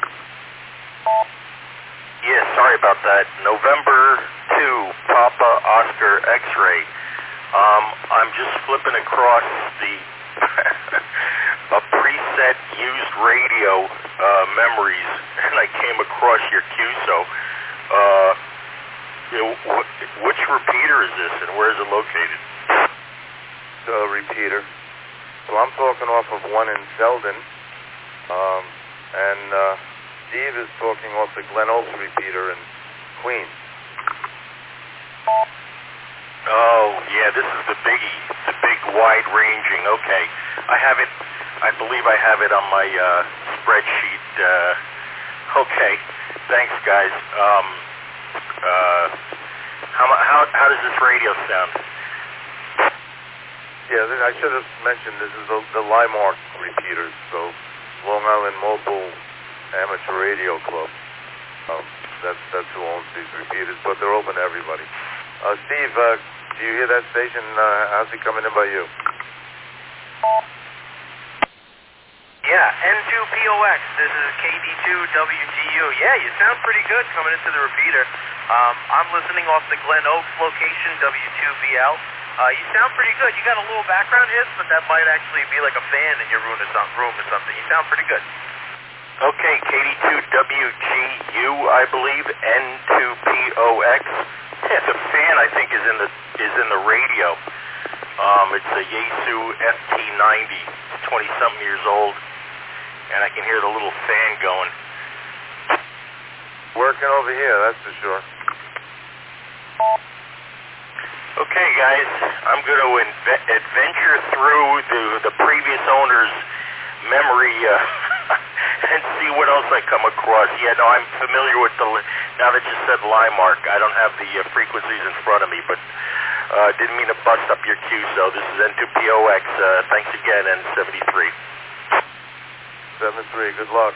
Speaker 11: Yeah, sorry about that. November two, Papa Oscar X-ray. Um, I'm just flipping across the a preset used radio uh, memories, and I came across your Q S O. Uh, you know, wh which repeater is this, and where is it located?
Speaker 10: Uh, repeater. So I'm talking off of one in Selden, um, and uh, Steve is talking off the Glen Oaks repeater in Queens.
Speaker 11: Oh, yeah, this is the biggie, the big wide-ranging. Okay, I have it. I believe I have it on my uh, spreadsheet. Uh, okay, thanks, guys. Um, uh, how how how does this radio sound?
Speaker 10: Yeah, I should have mentioned this is the, the Limark repeaters, so Long Island Mobile Amateur Radio Club. Um, that's that's who owns these repeaters, but they're open to everybody. Uh, Steve, uh, do you hear that station? Uh, how's he coming in by you?
Speaker 6: Yeah, N two P O X. This is K D two W G U. Yeah, you sound pretty good coming into the repeater. Um, I'm listening off the Glen Oaks location, W two V L. Uh, you sound pretty good. You got a little background hits, but that might actually be like a fan in your room or, some, room or something. You sound pretty good.
Speaker 11: Okay, K D two W G U, I believe, N two P O X. Yeah, the fan, I think, is in the is in the radio. Um, it's a Yaesu F T ninety. It's twenty-something years old, and I can hear the little fan going.
Speaker 10: Working over here, that's for sure.
Speaker 11: Okay, guys, I'm going to inve adventure through the, the previous owner's memory uh, and see what else I come across. Yeah, no, I'm familiar with the, now that you said Limark, I don't have the uh, frequencies in front of me, but uh, didn't mean to bust up your Q S O. This is N two P O X. Uh, thanks again, N seventy-three.
Speaker 10: seventy-three, good luck.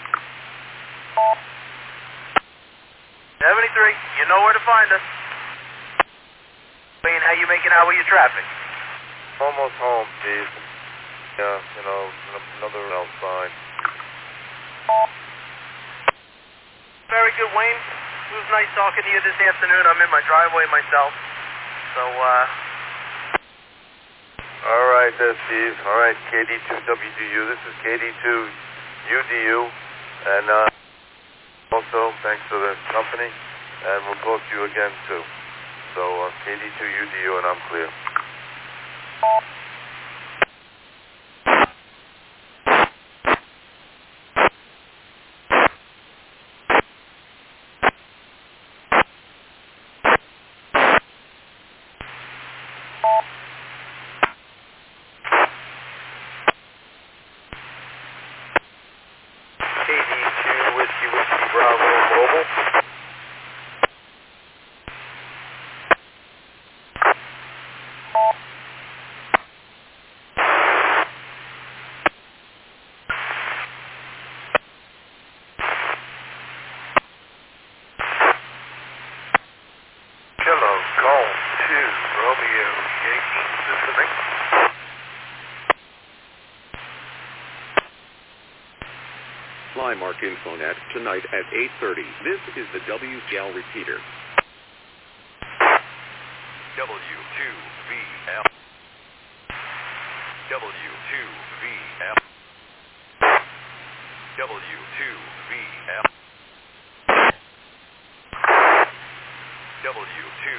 Speaker 6: seventy-three, you know where to find us. How you making out with your traffic?
Speaker 10: Almost home, Steve. Yeah, you know, another L sign.
Speaker 6: Very good, Wayne. It was nice talking to you this afternoon. I'm in my driveway myself. So, uh...
Speaker 10: All right, there, Steve. All right, K D two W D U. This is K D two U D U. And, uh, also, thanks for the company. And we'll talk to you again, too. So, uh, K D two U D U, and I'm clear.
Speaker 11: K D two Whiskey Whiskey Bravo Mobile.
Speaker 4: Limark Infonet tonight at eight thirty. This is the W G L repeater.
Speaker 5: W two V L. W two V L. W two V L. W two.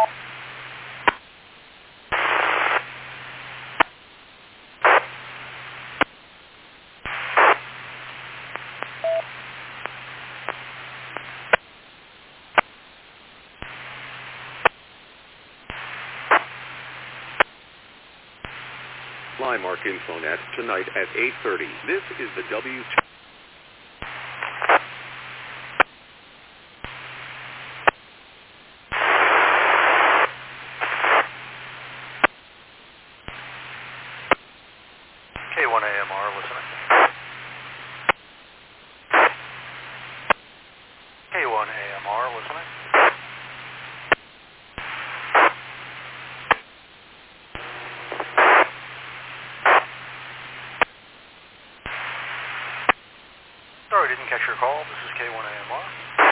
Speaker 4: Limark Infonet tonight at eight thirty. This is the W two.
Speaker 8: one A M R listening. Sorry, didn't catch your call. This is K one A M R.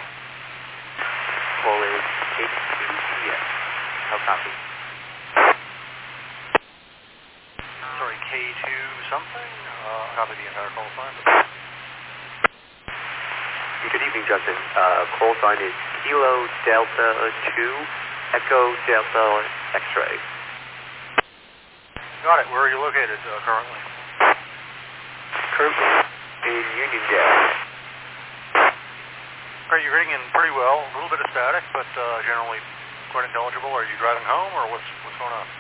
Speaker 12: Call is H two G S. How copy?
Speaker 8: Sorry, K two something? Uh, copy the entire call sign.
Speaker 12: Good evening, Justin. Uh, call sign is Kilo Delta two Echo Delta X-ray.
Speaker 8: Got it. Where are you located uh, currently?
Speaker 12: Currently in Uniondale.
Speaker 8: Great, you're getting in pretty well. A little bit of static, but uh, generally quite intelligible. Are you driving home, or what's what's going on?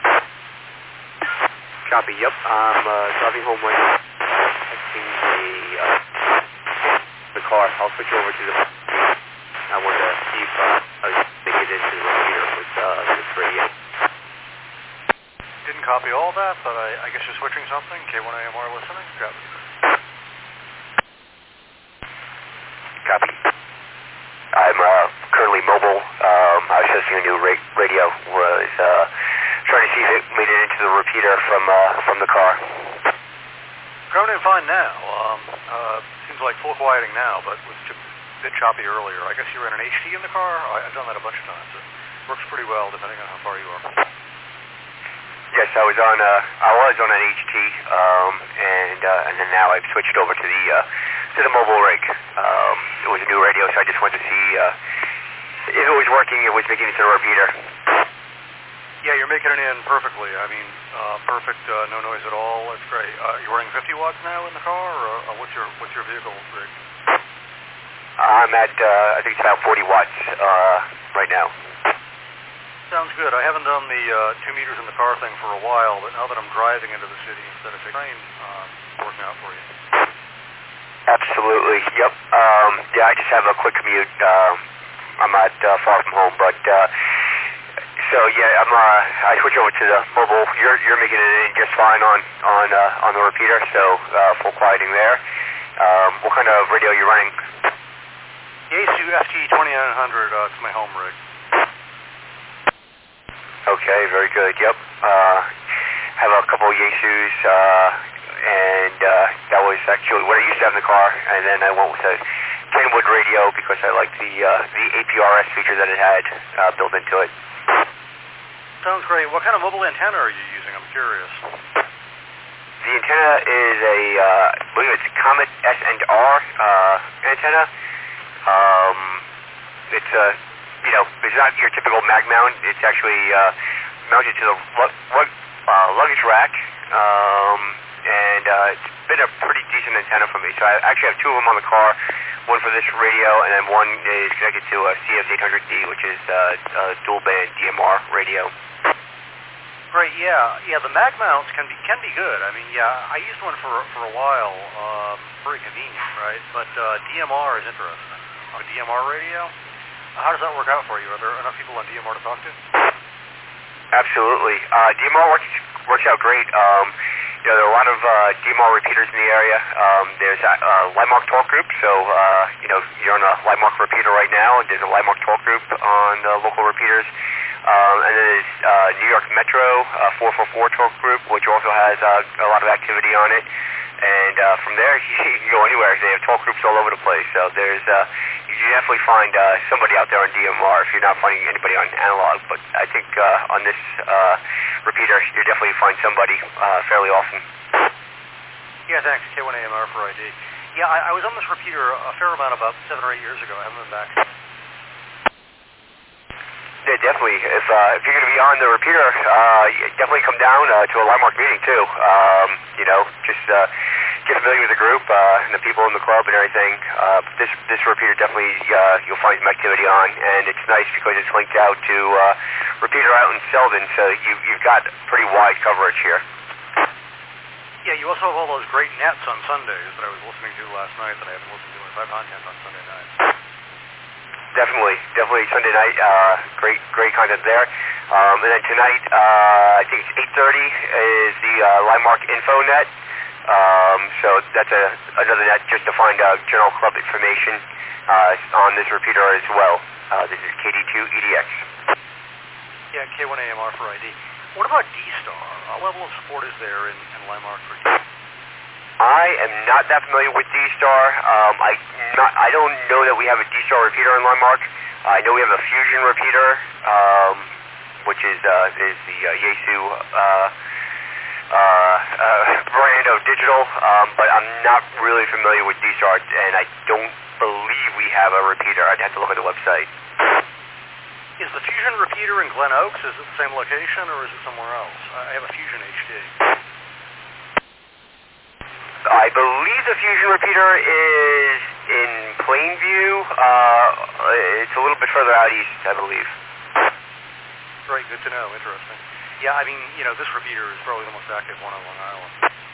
Speaker 12: Copy. Yep. I'm uh, driving home right now. Texting a uh, the car. I'll switch over to the. I want to see if uh, I can get into the repeater with uh, this radio.
Speaker 8: Didn't copy all that, but I, I guess you're switching something. K one A M R listening. Copy.
Speaker 13: Copy. I'm uh, currently mobile. Um, I was testing a new ra- radio. Was uh, trying to see if it made it into the repeater from uh, from the car.
Speaker 8: Coming in fine now. Um, uh, seems like full quieting now, but was a bit choppy earlier. I guess you were in an H T in the car? I, I've done that a bunch of times. It works pretty well depending on how far you are.
Speaker 13: Yes, I was on. Uh, I was on an H T, um, and uh, and then now I've switched over to the uh, to the mobile rig. Um, it was a new radio, so I just wanted to see uh, if it was working. It was making it to the repeater.
Speaker 8: Yeah, you're making it in perfectly. I mean, uh, perfect, uh, no noise at all. That's great. Uh, you're running fifty watts now in the car, or uh, what's your what's your vehicle rig?
Speaker 13: I'm at. Uh, I think it's about forty watts uh, right now.
Speaker 8: Sounds good. I haven't done the uh, two meters in the car thing for a while, but now that I'm driving into the city instead of taking train, uh, it's working out for you.
Speaker 13: Absolutely. Yep. Um, yeah, I just have a quick commute. Uh, I'm not uh, far from home, but uh, so yeah, I'm. Uh, I switch over to the mobile. You're you're making it in just fine on on uh, on the repeater, so uh, full quieting there. Um, what kind of radio are you running?
Speaker 8: Yaesu F T twenty-nine hundred. Uh, it's my home rig.
Speaker 13: Okay, very good. Yep. Uh, have a couple of Yaesus, uh, and uh, that was actually what I used to have in the car, and then I went with a Kenwood radio because I liked the uh, the A P R S feature that it had uh, built into it.
Speaker 8: Sounds great. What kind of mobile antenna are you using? I'm curious.
Speaker 13: The antenna is a, uh, I believe it's Comet S and R uh, antenna. Um, it's a You know, it's not your typical mag mount. It's actually uh, mounted to the lug, lug, uh, luggage rack, um, and uh, it's been a pretty decent antenna for me. So I actually have two of them on the car, one for this radio, and then one is connected to a C S eight hundred D, which is uh, a dual band D M R radio.
Speaker 8: Great, yeah, yeah. The mag mounts can be can be good. I mean, yeah, I used one for for a while, um, very convenient, right? But uh, D M R is interesting. A D M R radio. How does that work out for you? Are there enough people on D M R to talk to?
Speaker 13: Absolutely. Uh, D M R works works out great. Um, you know, there are a lot of uh, D M R repeaters in the area. Um, there's a uh, Limemark talk group, so uh, you know you're on a Limemark repeater right now. There's a Limemark talk group on uh, local repeaters, um, and then there's uh, New York Metro uh, four four four talk group, which also has uh, a lot of activity on it. And uh, from there, you can go anywhere. They have talk groups all over the place. So there's, uh, you can definitely find uh, somebody out there on D M R if you're not finding anybody on analog. But I think uh, on this uh, repeater, you definitely find somebody uh, fairly often.
Speaker 8: Yeah, thanks. K one A M R for I D. Yeah, I, I was on this repeater a fair amount about seven or eight years ago. I haven't been back.
Speaker 13: Yeah, definitely. If uh, if you're going to be on the repeater, uh, definitely come down uh, to a Limemark meeting too. Um, you know, just uh, get familiar with the group uh, and the people in the club and everything. Uh, this this repeater definitely uh, you'll find some activity on, and it's nice because it's linked out to uh, repeater out in Selden, so you you've got pretty wide coverage here.
Speaker 8: Yeah, you also have all those great nets on Sundays that I was listening to last night that I haven't listened to in five content on Sunday night.
Speaker 13: Definitely, definitely Sunday night. Uh, great, great content there. Um, and then tonight, uh, I think it's eight thirty is the uh, Limemark Info Net. Um, so that's a, another net just to find uh, general club information. uh, on this repeater as well. Uh, this is K D two E D X.
Speaker 14: Yeah, K one A M R for I D. What about D-Star? What level of support is there in, in Limemark for D?
Speaker 13: I am not that familiar with D-Star. Um, I not, I don't know that we have a D-Star repeater in Limemark. I know we have a Fusion repeater, um, which is uh, is the uh, Yaesu uh, uh, uh, brand of digital, um, but I'm not really familiar with D-Star, and I don't believe we have a repeater. I'd have to look at the website.
Speaker 14: Is the Fusion repeater in Glen Oaks, is it the same location, or is it somewhere else? I have a Fusion H D.
Speaker 13: I believe the Fusion repeater is in Plainview. Uh, it's a little bit further out east, I believe.
Speaker 14: Great, good to know. Interesting. Yeah, I mean, you know, this repeater is probably the most active one on Long Island.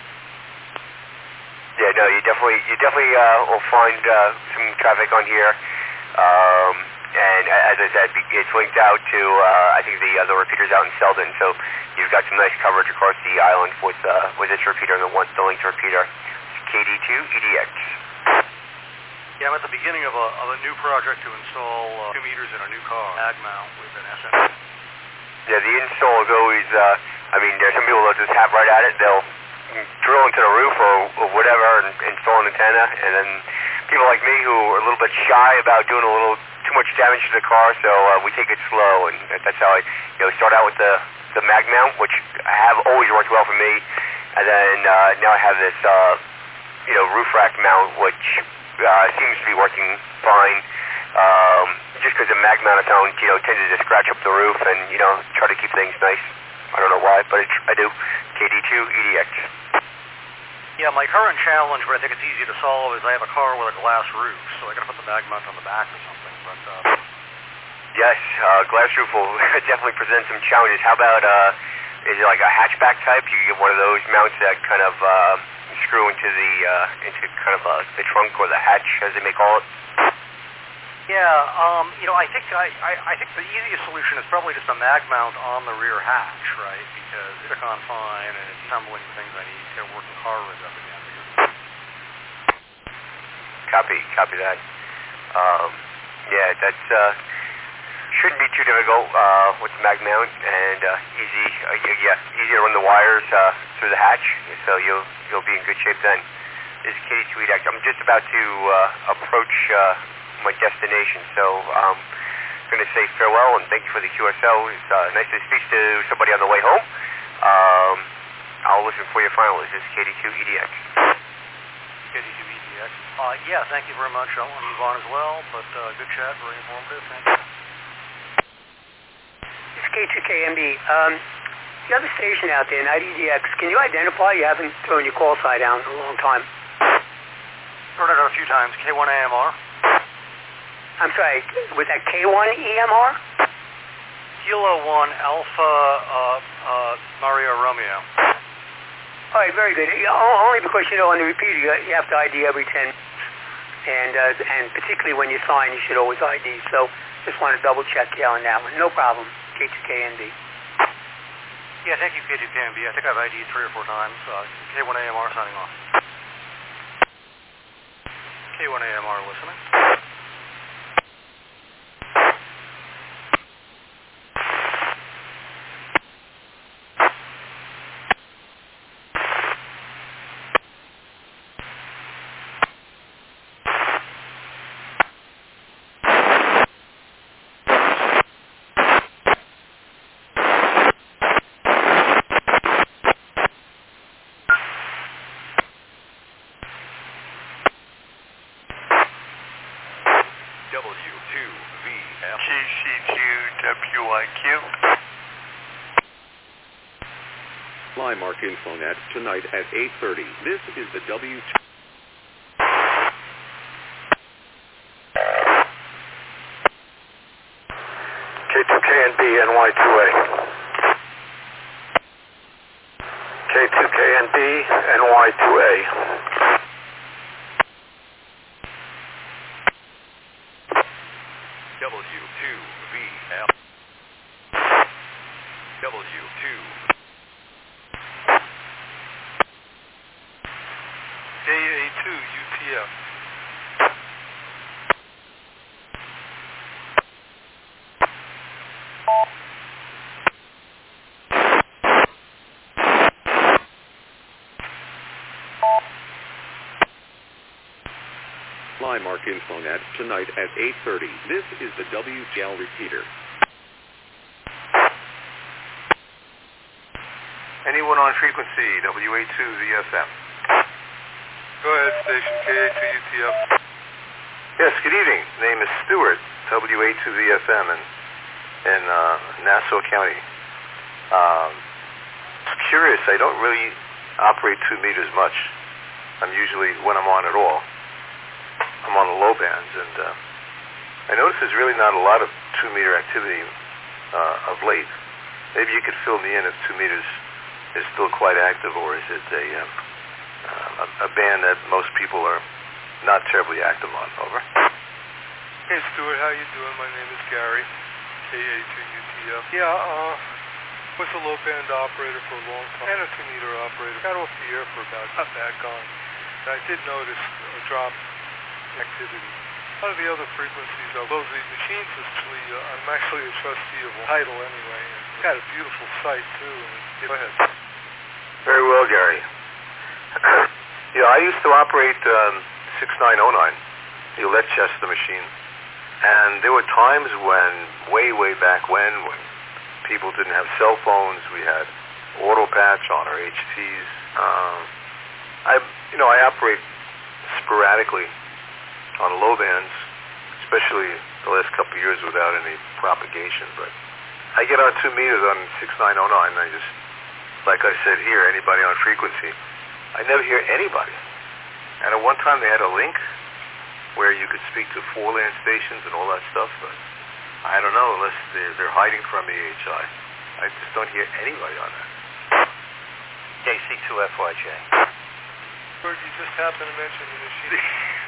Speaker 13: Yeah, no, you definitely, you definitely uh, will find uh, some traffic on here. Um, and as I said, it's linked out to, uh, I think the other repeaters out in Selden. So you've got some nice coverage across the island with uh, with this repeater and the one, the linked repeater. It's K D two E D X.
Speaker 14: Yeah, I'm at the beginning of a, of a new project to install uh, two meters in a new car, mag mount with an S M.
Speaker 13: Yeah, the install is always, uh, I mean, there's some people that just have right at it. They'll drill into the roof or, or whatever and install an antenna, and then people like me who are a little bit shy about doing a little too much damage to the car, so uh, we take it slow, and that's how I, you know, start out with the, the mag mount, which have always worked well for me, and then uh, now I have this, uh, you know, roof rack mount, which uh, seems to be working fine. Um, just because the mag mount I found, you know, tended to scratch up the roof and, you know, try to keep things nice. I don't know why, but it, I do. K D two E D X.
Speaker 14: Yeah, my current challenge, but I think it's easy to solve, is I have a car with a glass roof, so I got to put the mag mount on the back or something. But uh...
Speaker 13: yes, uh, glass roof will definitely present some challenges. How about, uh, is it like a hatchback type? You can get one of those mounts that kind of uh, screw into the uh, into kind of uh, the trunk or the hatch, as they may call it.
Speaker 14: Yeah, um, you know, I think I, I, I think the easiest solution is probably just a mag mount on the rear hatch, right? Because it's on fine and it's tumbling the things I need to get a working car rig up again.
Speaker 13: Copy, copy that. Um, yeah, that's uh, shouldn't be too difficult uh, with the mag mount, and uh, easy, uh, yeah, easy to run the wires uh, through the hatch, so you'll you'll be in good shape then. This is K D two E D X. I'm just about to uh, approach Uh, my destination, so I'm um, going to say farewell and thank you for the Q S O. It's uh, nice to speak to somebody on the way home. Um, I'll listen for your final. This is K D two E D X.
Speaker 14: K D two E D X. Uh, yeah, thank you very much. I want to move on as well, but uh, good chat, very informative. Thank you.
Speaker 15: This is K two K M B. Um, the other station out there, Night E D X, can you identify? You haven't thrown your call sign down in a long time.
Speaker 14: Heard it a few times. K one A M R.
Speaker 15: I'm sorry, was that K one E M R?
Speaker 14: Kilo one Alpha uh, uh, Mario Romeo.
Speaker 15: All right, very good. Only because, you know, on the repeater, you have to I D every ten, and uh, and particularly when you sign, you should always I D. So just want to double check you on that one. No problem. K two K N B.
Speaker 14: Yeah, thank you, K two K N B. I think I've I D'd three or four times. Uh, K one A M R signing off. K one A M R listening.
Speaker 4: Limemark Infonet tonight at eight thirty. This is the W two.
Speaker 9: K two K N B N Y two A. K two K N B N Y two A.
Speaker 5: W two V L. W two.
Speaker 14: K A two U T F.
Speaker 4: Limark Infonet tonight at eight thirty. This is the W T L repeater.
Speaker 10: Anyone on frequency, W A two Z F M.
Speaker 16: Go ahead, station K A two U T F.
Speaker 10: Yes, good evening. Name is Stewart, W A two Z F M in, in uh, Nassau County. Um, curious, I don't really operate two meters much. I'm usually, when I'm on at all, I'm on the low bands, and uh, I notice there's really not a lot of two meter activity uh, of late. Maybe you could fill me in if two meters is still quite active, or is it a, um, uh, a, a band that most people are not terribly active on? Over.
Speaker 16: Hey, Stuart, how you doing? My name is Gary, K A two U T F. Yeah, uh, was a low band operator for a long time, and a two meter operator. Got off the air for about not that gone. I did notice a drop in activity. A lot of the other frequencies, although the machines, actually, uh, I'm actually a trustee of Tidal anyway, and got a beautiful site too. Go ahead.
Speaker 10: Very well, Gary. Yeah, I used to operate um, six nine oh nine, the Letchester machine, and there were times when, way, way back when, when people didn't have cell phones, we had auto patch on our H Ts. Um, I, you know, I operate sporadically on low bands, especially the last couple of years without any propagation, but I get on two meters on six nine oh nine, and I just, like I said here, anybody on frequency, I never hear anybody. And at one time they had a link where you could speak to four land stations and all that stuff, but I don't know, unless they're, they're hiding from E H I. I just don't hear anybody on that.
Speaker 17: K C two F Y J.
Speaker 16: Bird, you just happened to mention the machine.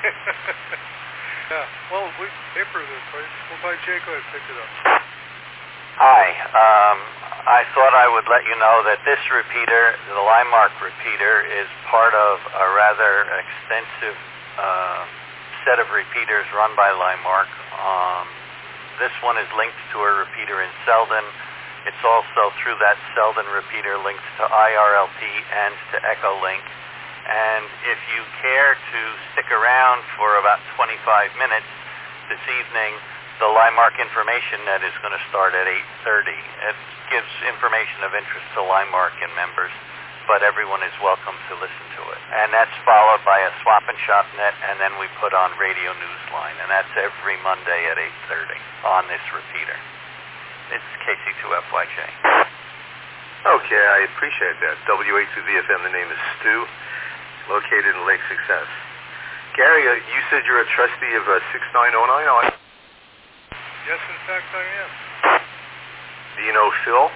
Speaker 16: Yeah, well, we paper this, right? Well, by Jay, go ahead, pick it up.
Speaker 17: Hi, um, I thought I would let you know that this repeater, the Limark repeater, is part of a rather extensive uh, set of repeaters run by Limark. Um, this one is linked to a repeater in Selden. It's also through that Selden repeater linked to I R L P and to Echolink. And if you care to stick around for about twenty-five minutes this evening, the Limark Information Net is going to start at eight thirty. It gives information of interest to Limark and members, but everyone is welcome to listen to it. And that's followed by a Swap and Shop Net, and then we put on Radio Newsline, and that's every Monday at eight thirty on this repeater. It's K C two F Y J.
Speaker 10: Okay, I appreciate that. W A two Z F M, the name is Stu, located in Lake Success. Gary, uh, you said you're a trustee of uh, six nine oh nine? Oh,
Speaker 16: yes, in fact, I am.
Speaker 10: Do you know Phil?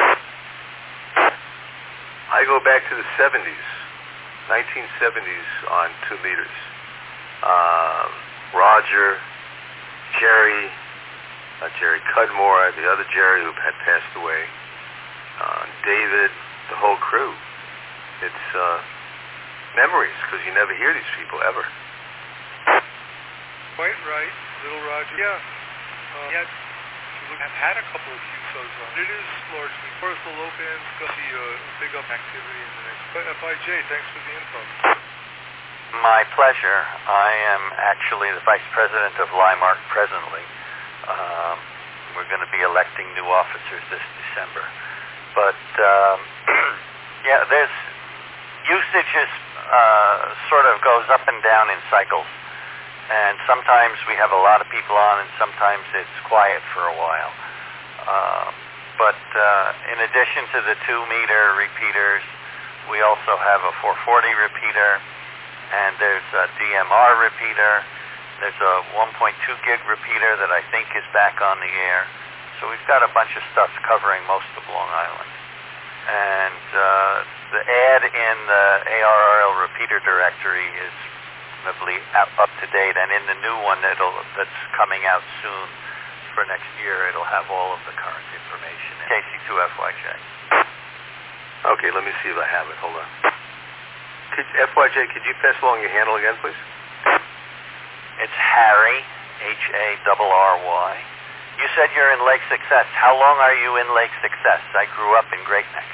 Speaker 10: I go back to the seventies, nineteen seventies on two meters. Um, Roger, Jerry, uh, Jerry Cudmore, the other Jerry who had passed away, uh, David, the whole crew. It's uh, memories, because you never hear these people ever.
Speaker 16: Quite right, Little Roger. Yeah, uh, yeah. I've had a couple of Q S Os on. It is largely, as far as the low bands go, see a big up activity in the next. But F I J, thanks for the info.
Speaker 17: My pleasure. I am actually the Vice President of Limark presently. Um, we're going to be electing new officers this December. But, um, yeah, there's usage is, uh, sort of goes up and down in cycles. And sometimes we have a lot of people on, and sometimes it's quiet for a while. Uh, but uh, in addition to the two-meter repeaters, we also have a four forty repeater, and there's a D M R repeater. There's a one point two gig repeater that I think is back on the air. So we've got a bunch of stuff covering most of Long Island. And uh, the ad in the A R R L repeater directory is up to date, and in the new one that'll, that's coming out soon for next year, it'll have all of the current information in K C two F Y J.
Speaker 10: Okay, let me see if I have it. Hold on. Could, F Y J, could you pass along your handle again, please?
Speaker 17: It's Harry, H A R R Y. You said you're in Lake Success. How long are you in Lake Success? I grew up in Great Neck.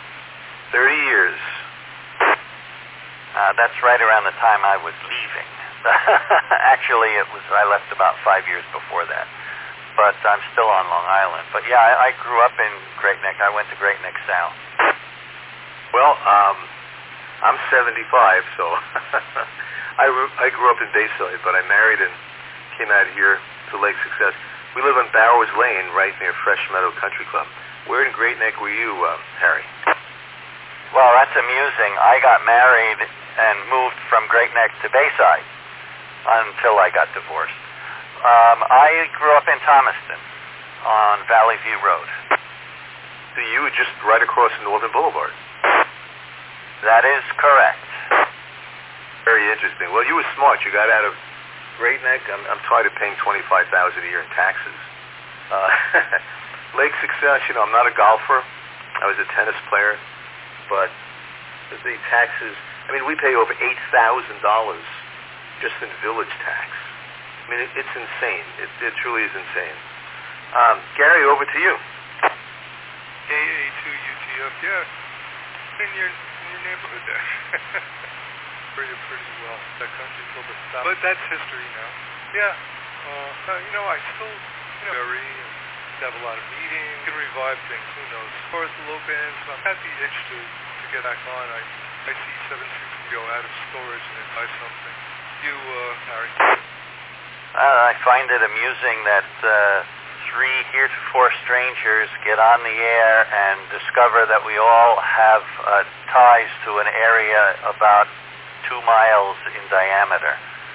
Speaker 10: Thirty years.
Speaker 17: Uh, that's right around the time I was leaving. Actually, it was I left about five years before that, but I'm still on Long Island. But yeah, I, I grew up in Great Neck. I went to Great Neck South.
Speaker 18: Well, um, I'm seventy-five, so I, re- I grew up in Bayside, but I married and came out here to Lake Success. We live on Bowers Lane, right near Fresh Meadow Country Club. Where in Great Neck were you, uh, Harry?
Speaker 17: Well, that's amusing. I got married and moved from Great Neck to Bayside until I got divorced. Um, I grew up in Thomaston on Valley View Road.
Speaker 18: So you were just right across Northern Boulevard?
Speaker 17: That is correct.
Speaker 18: Very interesting. Well, you were smart. You got out of Great Neck. I'm, I'm tired of paying twenty-five thousand dollars a year in taxes. Uh, Lake Success, you know, I'm not a golfer. I was a tennis player. But the taxes, I mean, we pay over eight thousand dollars just in village tax. I mean, it, it's insane. It, it truly is insane. Um, Gary, over to you.
Speaker 16: A A two U T F, yeah. In your, in your neighborhood there. Pretty, pretty well. That country filled with stuff. But that's history now. Yeah. Uh, you know, I still, you know, very, have a lot of meetings, can revive things, who knows. As far as the low bands, I've had the itch to, to get back on. I, I see seven six go out of storage and then buy something. You, uh, Harry?
Speaker 17: Uh, I find it amusing that uh, three heretofore strangers get on the air and discover that we all have uh, ties to an area about two miles in diameter.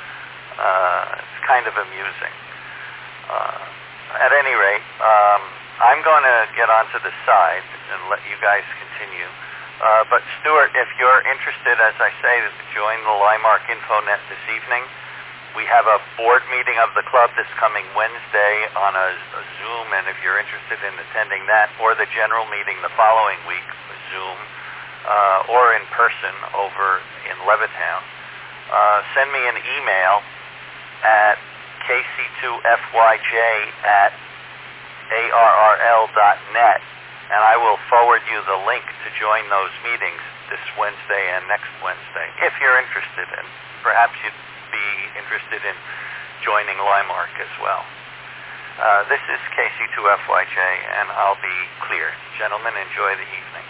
Speaker 17: Uh, it's kind of amusing. Uh, At any rate, um, I'm going to get onto the side and let you guys continue. Uh, but Stuart, if you're interested, as I say, to join the Limark InfoNet this evening, we have a board meeting of the club this coming Wednesday on a, a Zoom, and if you're interested in attending that, or the general meeting the following week, Zoom, uh, or in person over in Levittown, uh, send me an email at K C two F Y J at A R R L dot net, and I will forward you the link to join those meetings this Wednesday and next Wednesday, if you're interested, and perhaps you'd be interested in joining Limark as well. Uh, this is K C two F Y J, and I'll be clear. Gentlemen, enjoy the evening.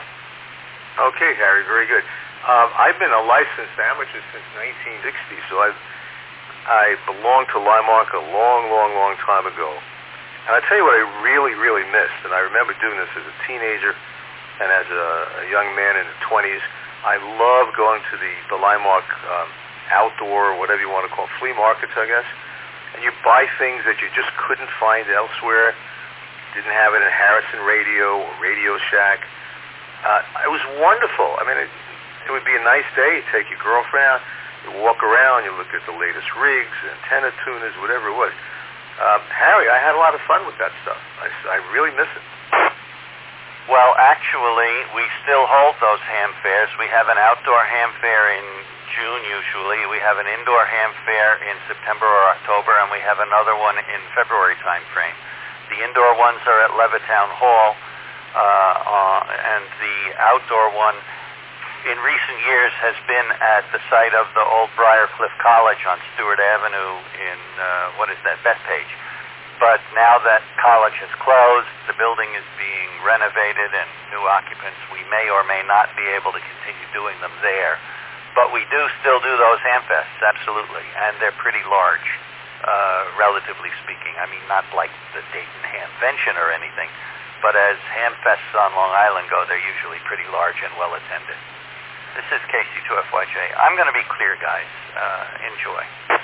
Speaker 18: Okay, Harry, very good. Um, I've been a licensed amateur since nineteen sixty, so I've I belonged to Limark a long, long, long time ago. And I tell you what I really, really missed, and I remember doing this as a teenager and as a, a young man in the twenties. I loved going to the, the Limark um, outdoor, whatever you want to call it, flea markets, I guess. And you buy things that you just couldn't find elsewhere. Didn't have it in Harrison Radio or Radio Shack. Uh, it was wonderful. I mean, it, it would be a nice day. You'd take your girlfriend out. You walk around, you look at the latest rigs, antenna tuners, whatever it was. Um, Harry, I had a lot of fun with that stuff. I, I really miss it.
Speaker 17: Well, actually, we still hold those ham fairs. We have an outdoor ham fair in June usually. We have an indoor ham fair in September or October, and we have another one in February time frame. The indoor ones are at Levittown Hall, uh, uh, and the outdoor one in recent years has been at the site of the old Briarcliff College on Stewart Avenue in, uh, what is that, Bethpage. But now that college has closed, the building is being renovated and new occupants, we may or may not be able to continue doing them there. But we do still do those hamfests, absolutely, and they're pretty large, uh, relatively speaking. I mean, not like the Dayton Hamvention or anything, but as hamfests on Long Island go, they're usually pretty large and well attended. This is K C two F Y J. I'm going to be clear, guys. Uh, enjoy.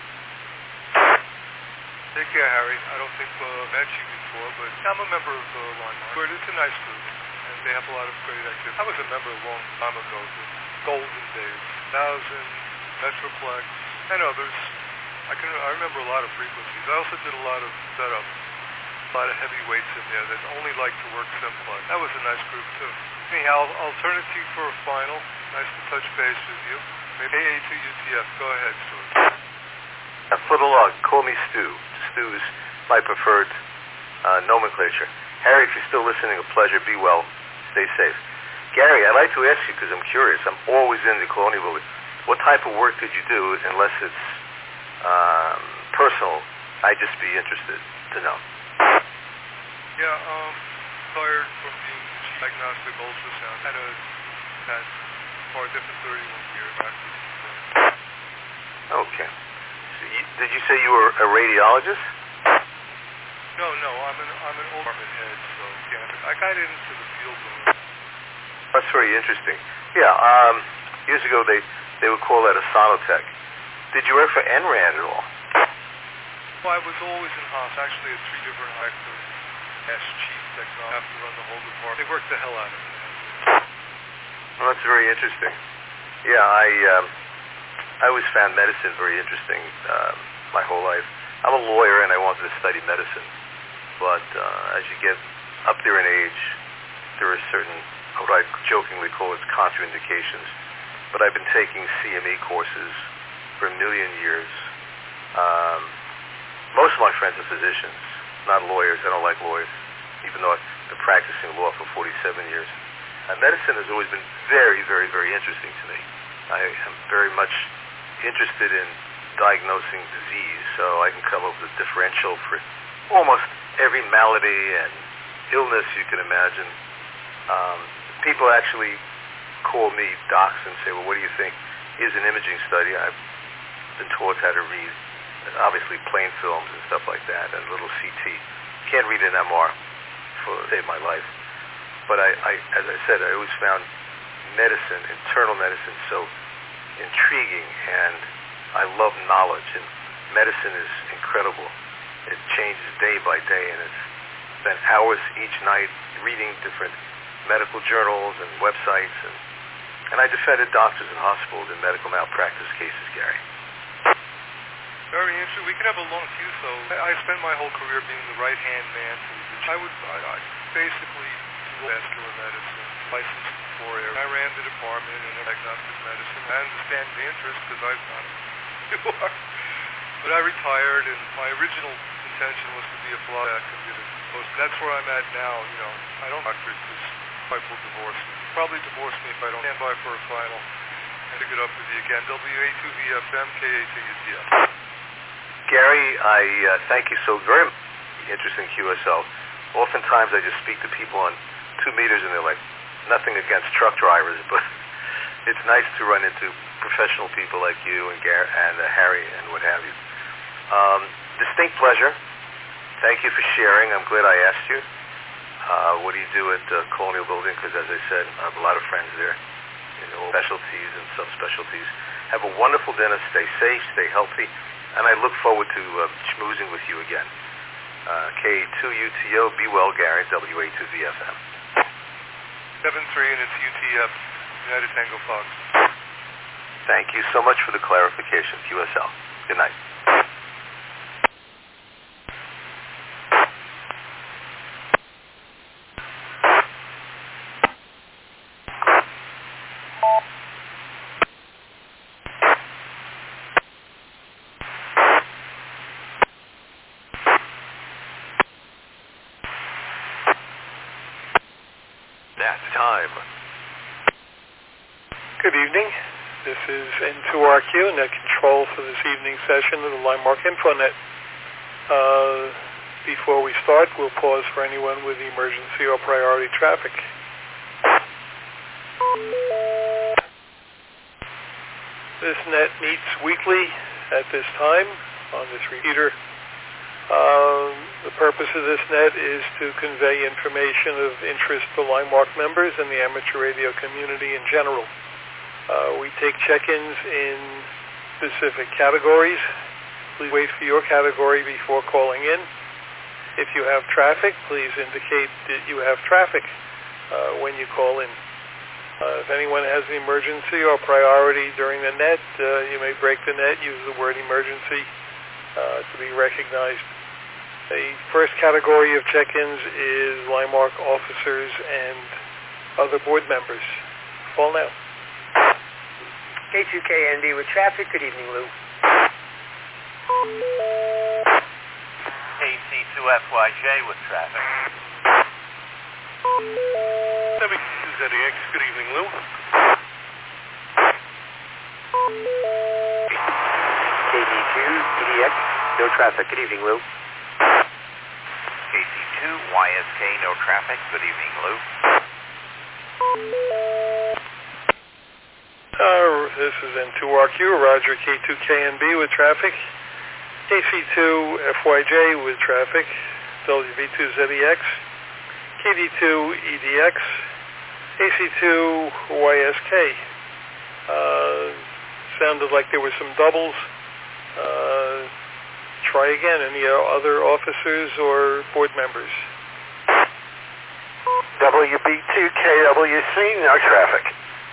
Speaker 16: Take care, Harry. I don't think uh, I've met you before, but I'm a member of the Limark. But it's a nice group, and they have a lot of great activities. I was a member a long time ago, the golden days, Thousand, Metroplex, and others. I can I remember a lot of frequencies. I also did a lot of setup, a lot of heavyweights in there that only like to work simplex. That was a nice group, too. Anyhow, I'll, I'll turn it to you for a final. Nice to touch base with you. Maybe A A two U T F. Go ahead, Stuart.
Speaker 18: Uh, for the log, call me Stu. Stu is my preferred uh, nomenclature. Harry, if you're still listening, a pleasure. Be well. Stay safe. Gary, I'd like to ask you, because I'm curious. I'm always into Colonial Building. What type of work did you do, unless it's um, personal, I'd just be interested to know.
Speaker 16: Yeah, um, retired from being chief diagnostic ultrasound. Had a had for a different thirty-one years actually.
Speaker 18: Okay. So you, did you say you were a radiologist?
Speaker 16: No, no, I'm an I'm an old department head, so yeah, I got into the field.
Speaker 18: That's very interesting. Yeah, um, years ago they, they would call that a sonotech. Did you work for N RAND at all?
Speaker 16: Well, I was always in house. Actually, at three different actors as chief technology. I have to run the whole department. They worked the hell out of me.
Speaker 18: Well, that's very interesting. Yeah, I um, I always found medicine very interesting um, my whole life. I'm a lawyer and I wanted to study medicine, but uh, as you get up there in age, there are certain, what I jokingly call it, contraindications. But I've been taking C M E courses for a million years. Um, most of my friends are physicians, not lawyers. I don't like lawyers, even though I've been practicing law for forty-seven years. Uh, medicine has always been very, very, very interesting to me. I am very much interested in diagnosing disease, so I can come up with a differential for almost every malady and illness you can imagine. Um, people actually call me docs and say, well, what do you think? Here's an imaging study. I've been taught how to read, obviously, plain films and stuff like that, and a little C T. Can't read an M R for save my life. But I, I, as I said, I always found medicine, internal medicine, so intriguing, and I love knowledge, and medicine is incredible. It changes day by day, and it's spent hours each night reading different medical journals and websites, and, and I defended doctors and hospitals in medical malpractice cases, Gary.
Speaker 16: Very interesting. We could have a long queue, so I, I spent my whole career being the right-hand man to the I would I, I basically do vascular medicine, licensed in four areas. I ran the department in diagnostic medicine. I understand the interest because I've done it. But I retired, and my original intention was to be a fallback computer. That's where I'm at now. You know, I don't doctor because my wife will divorce me. Probably divorce me if I don't stand by for a final. And pick it up with you again. W A two V F M, K A T U T F.
Speaker 18: Gary, I uh, thank you so very much. Interesting Q S L. Oftentimes I just speak to people on two meters and they're like, nothing against truck drivers, but it's nice to run into professional people like you and Gary and uh, Harry and what have you. Um, distinct pleasure. Thank you for sharing. I'm glad I asked you. Uh, what do you do at uh, Colonial Building? Because as I said, I have a lot of friends there in all specialties and subspecialties. Have a wonderful dinner. Stay safe. Stay healthy. And I look forward to uh, schmoozing with you again. Uh, K two U T O, be well, Gary, W A two V F M.
Speaker 16: seven three, and it's U T F, United Tango Fox.
Speaker 18: Thank you so much for the clarification, Q S L. Good night.
Speaker 19: Good evening. This is N two R Q, Net Control for this evening's session of the Limemark InfoNet. Uh, before we start, we'll pause for anyone with emergency or priority traffic. This net meets weekly at this time on this repeater. Um, the purpose of this net is to convey information of interest to Limemark members and the amateur radio community in general. Uh, we take check-ins in specific categories. Please wait for your category before calling in. If you have traffic, please indicate that you have traffic uh, when you call in. Uh, if anyone has an emergency or priority during the net, uh, you may break the net, use the word emergency uh, to be recognized. The first category of check-ins is Limemark officers and other board members. Call now.
Speaker 15: K two K N D with traffic. Good evening, Lou.
Speaker 20: K C two F Y J with traffic.
Speaker 16: W two Z X, good evening, Lou.
Speaker 12: K D two, E D X, no traffic. Good evening, Lou.
Speaker 20: K C two, Y S K, no traffic. Good evening, Lou.
Speaker 19: Uh, this is N two R Q, Roger, K two K N B with traffic. K C two F Y J with traffic. W B two Z E X. K D two E D X. A C two Y S K. Uh, sounded like there were some doubles. Uh, try again. Any uh, other officers or board members?
Speaker 11: W B two K W C, no traffic.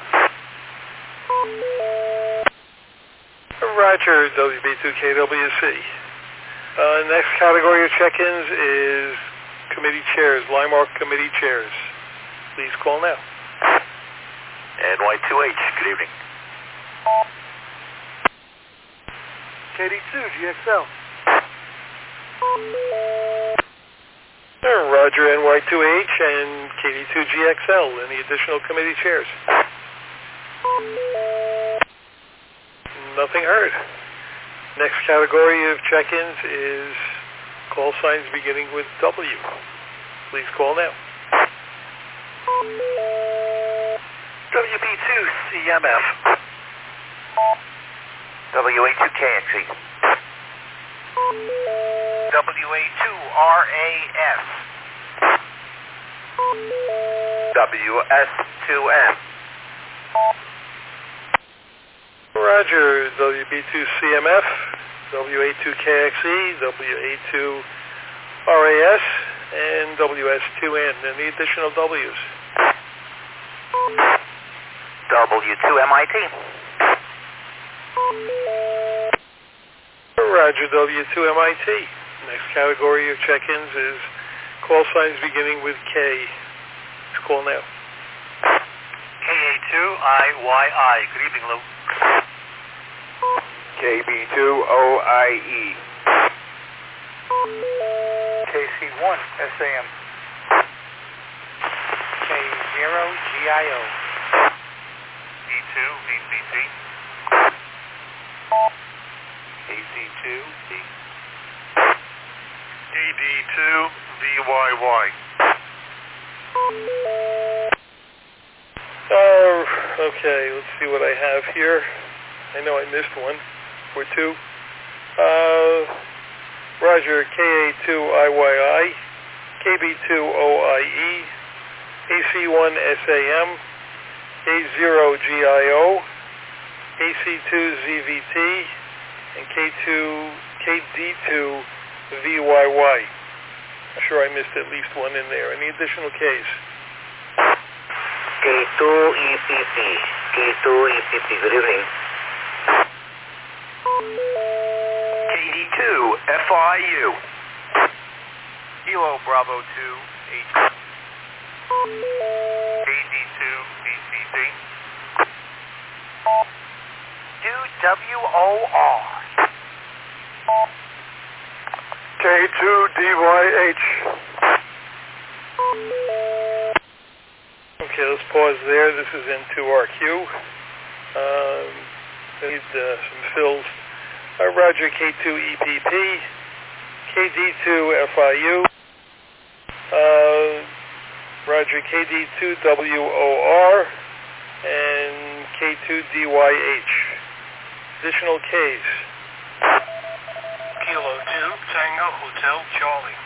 Speaker 19: Roger, W B two K W C. Uh, next category of check-ins is committee chairs, Limark committee chairs. Please call now.
Speaker 11: N Y two H, good evening.
Speaker 19: K D two G X L. Uh, Roger, N Y two H and K D two G X L. Any additional committee chairs? Nothing heard. Next category of check-ins is call signs beginning with W. Please call now.
Speaker 11: W B two C M F. W A two K X E.
Speaker 20: W A two R A S.
Speaker 11: W S two M.
Speaker 19: Roger, W B two C M F, W A two K X E, W A two R A S, and W S two N. Any additional W's?
Speaker 11: W two M I T.
Speaker 19: Roger, W two M I T. Next category of check-ins is call signs beginning with K. Let's call now.
Speaker 20: K A two I Y I. Good evening, Lou.
Speaker 11: K B two O I E.
Speaker 1: K C one S A M. K zero G I O.
Speaker 20: E two V C T.
Speaker 1: K C two D.
Speaker 20: E D two V Y Y.
Speaker 19: Oh, okay, let's see what I have here. I know I missed one or two. Uh, Roger, K A two I Y I, K B two O I E, A C one S A M, K zero G I O, A C two Z V T, and K two K D two V Y Y. I'm sure I missed at least one in there. Any additional Ks?
Speaker 11: K two E P P. K two E P P. Good evening. K D two F I U.
Speaker 20: Kilo Bravo two H. K D two V C T. Do W O R.
Speaker 19: K two D Y H. Okay, let's pause there. This is N two R Q. Um, I need uh, some fills. Uh, Roger, K two E P P, K D two F I U, uh, Roger, K D two W O R, and K two D Y H. Additional Ks.
Speaker 16: Kilo two, Tango Hotel Charlie.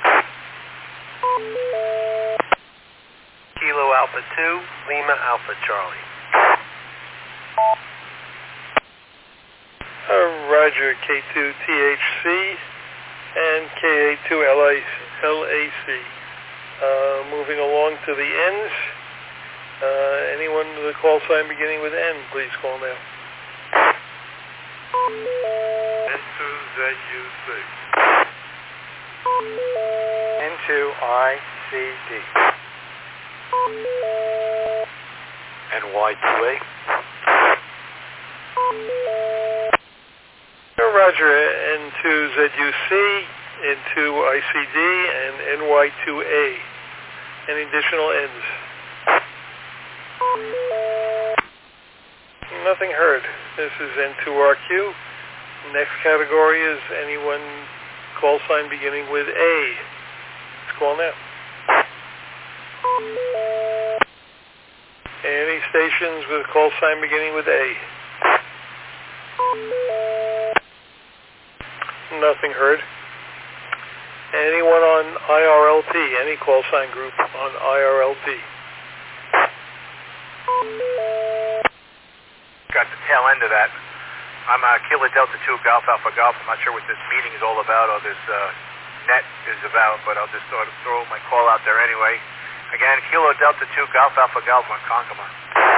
Speaker 11: Kilo Alpha two, Lima Alpha Charlie.
Speaker 19: Uh, Roger, K two T H C and K A two L A C. Uh, moving along to the N's. Uh, anyone with a call sign beginning with N, please call now.
Speaker 16: N two Z U C.
Speaker 1: N two I C D.
Speaker 11: N Y two A.
Speaker 19: Roger, N two Z U C, N two I C D, and N Y two A. Any additional N's? Nothing heard. This is N two R Q, Next category is anyone call sign beginning with A. Let's call now. Any stations with call sign beginning with A? Nothing heard. Anyone on I R L T? Any call sign group on I R L T?
Speaker 7: Got the tail end of that. I'm uh, Kilo Delta two Golf Alpha Golf. I'm not sure what this meeting is all about or this uh, net is about, but I'll just sort of throw my call out there anyway. Again, Kilo Delta two Golf Alpha Golf on Konkoma.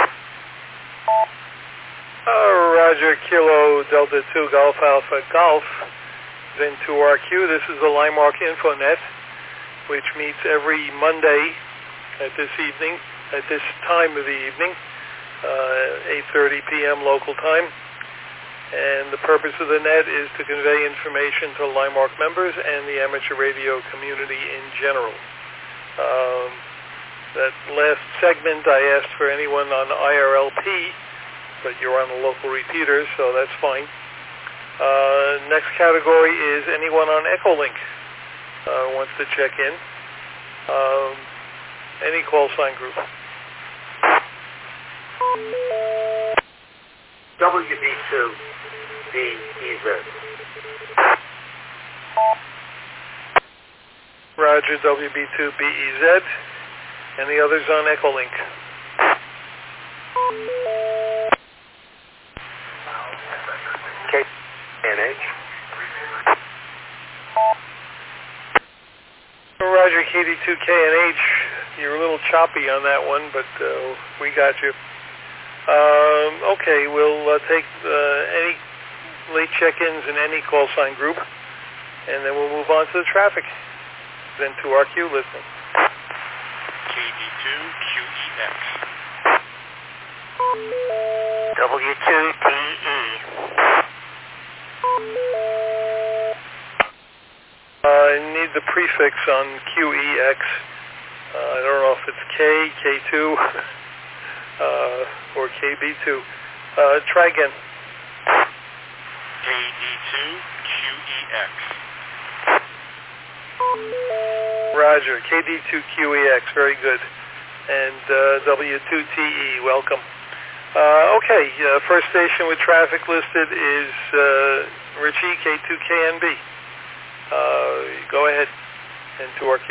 Speaker 19: Uh, Roger, Kilo Delta two Golf Alpha Golf. Then to our queue, this is the Limemark Infonet, which meets every Monday at this evening, at this time of the evening, uh, eight thirty p.m. local time. And the purpose of the net is to convey information to Limemark members and the amateur radio community in general. Um, that last segment, I asked for anyone on I R L P, but you're on the local repeater, so that's fine. Uh, next category is anyone on Echolink uh, wants to check in. Um, any call sign group.
Speaker 21: W B two B E Z.
Speaker 19: Roger, W B two B E Z. And the others on Echolink.
Speaker 21: K N H.
Speaker 19: Roger, K D two K N H. You're a little choppy on that one, but uh, we got you. Um, okay, we'll uh, take uh, any late check-ins in any call sign group, and then we'll move on to the traffic. Then to our queue listening.
Speaker 22: K D two Q E X.
Speaker 21: W two T E.
Speaker 19: Uh, I need the prefix on Q E X. Uh, I don't know if it's K, K two, uh, or K B two. Uh, try again.
Speaker 22: K D two Q E X.
Speaker 19: Roger, K D two Q E X, very good. And uh, W two T E, welcome. Uh, okay, uh, first station with traffic listed is uh, Richie, K two K N B. Uh, go ahead, and to our queue.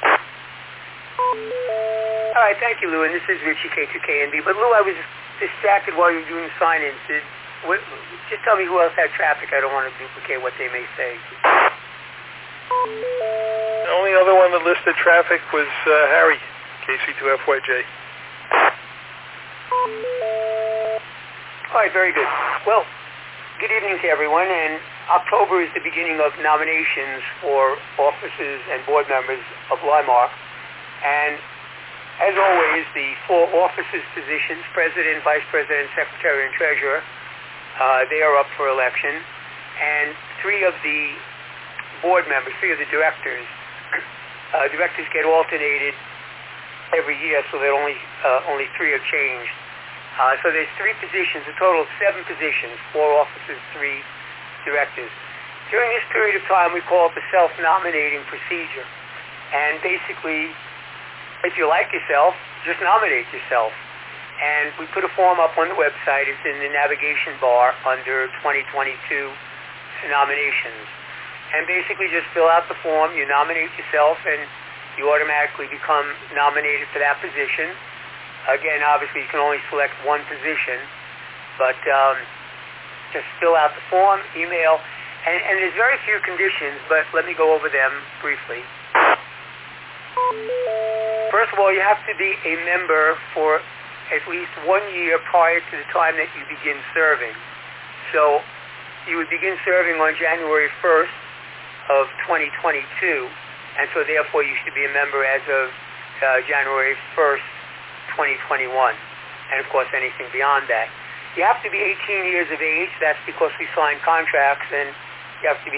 Speaker 15: All right, thank you, Lou. And this is Richie, K two K N B. But, Lou, I was distracted while you were doing sign-ins. Did, what, just tell me who else had traffic. I don't want to duplicate what they may say.
Speaker 19: The only other one that listed traffic was uh, Harry, K C two F Y J.
Speaker 15: All right, very good. Well, good evening to everyone. And October is the beginning of nominations for officers and board members of Limemark. And as always, the four officers' positions, president, vice president, secretary, and treasurer, uh, they are up for election. And three of the board members, three of the directors, uh, directors get alternated every year, so that only uh, only three have changed. Uh, so there's three positions, a total of seven positions, four officers, three directors. During this period of time, we call it the self-nominating procedure. And basically, if you like yourself, just nominate yourself. And we put a form up on the website. It's in the navigation bar under twenty twenty-two nominations. And basically just fill out the form, you nominate yourself, and you automatically become nominated for that position. Again, obviously you can only select one position, but um, just fill out the form, email, and, and there's very few conditions, but let me go over them briefly. First of all, you have to be a member for at least one year prior to the time that you begin serving. So you would begin serving on January first of twenty twenty-two, and so therefore you should be a member as of uh, January first, twenty twenty-one, and of course anything beyond that. You have to be eighteen years of age. That's because we sign contracts, and you have to be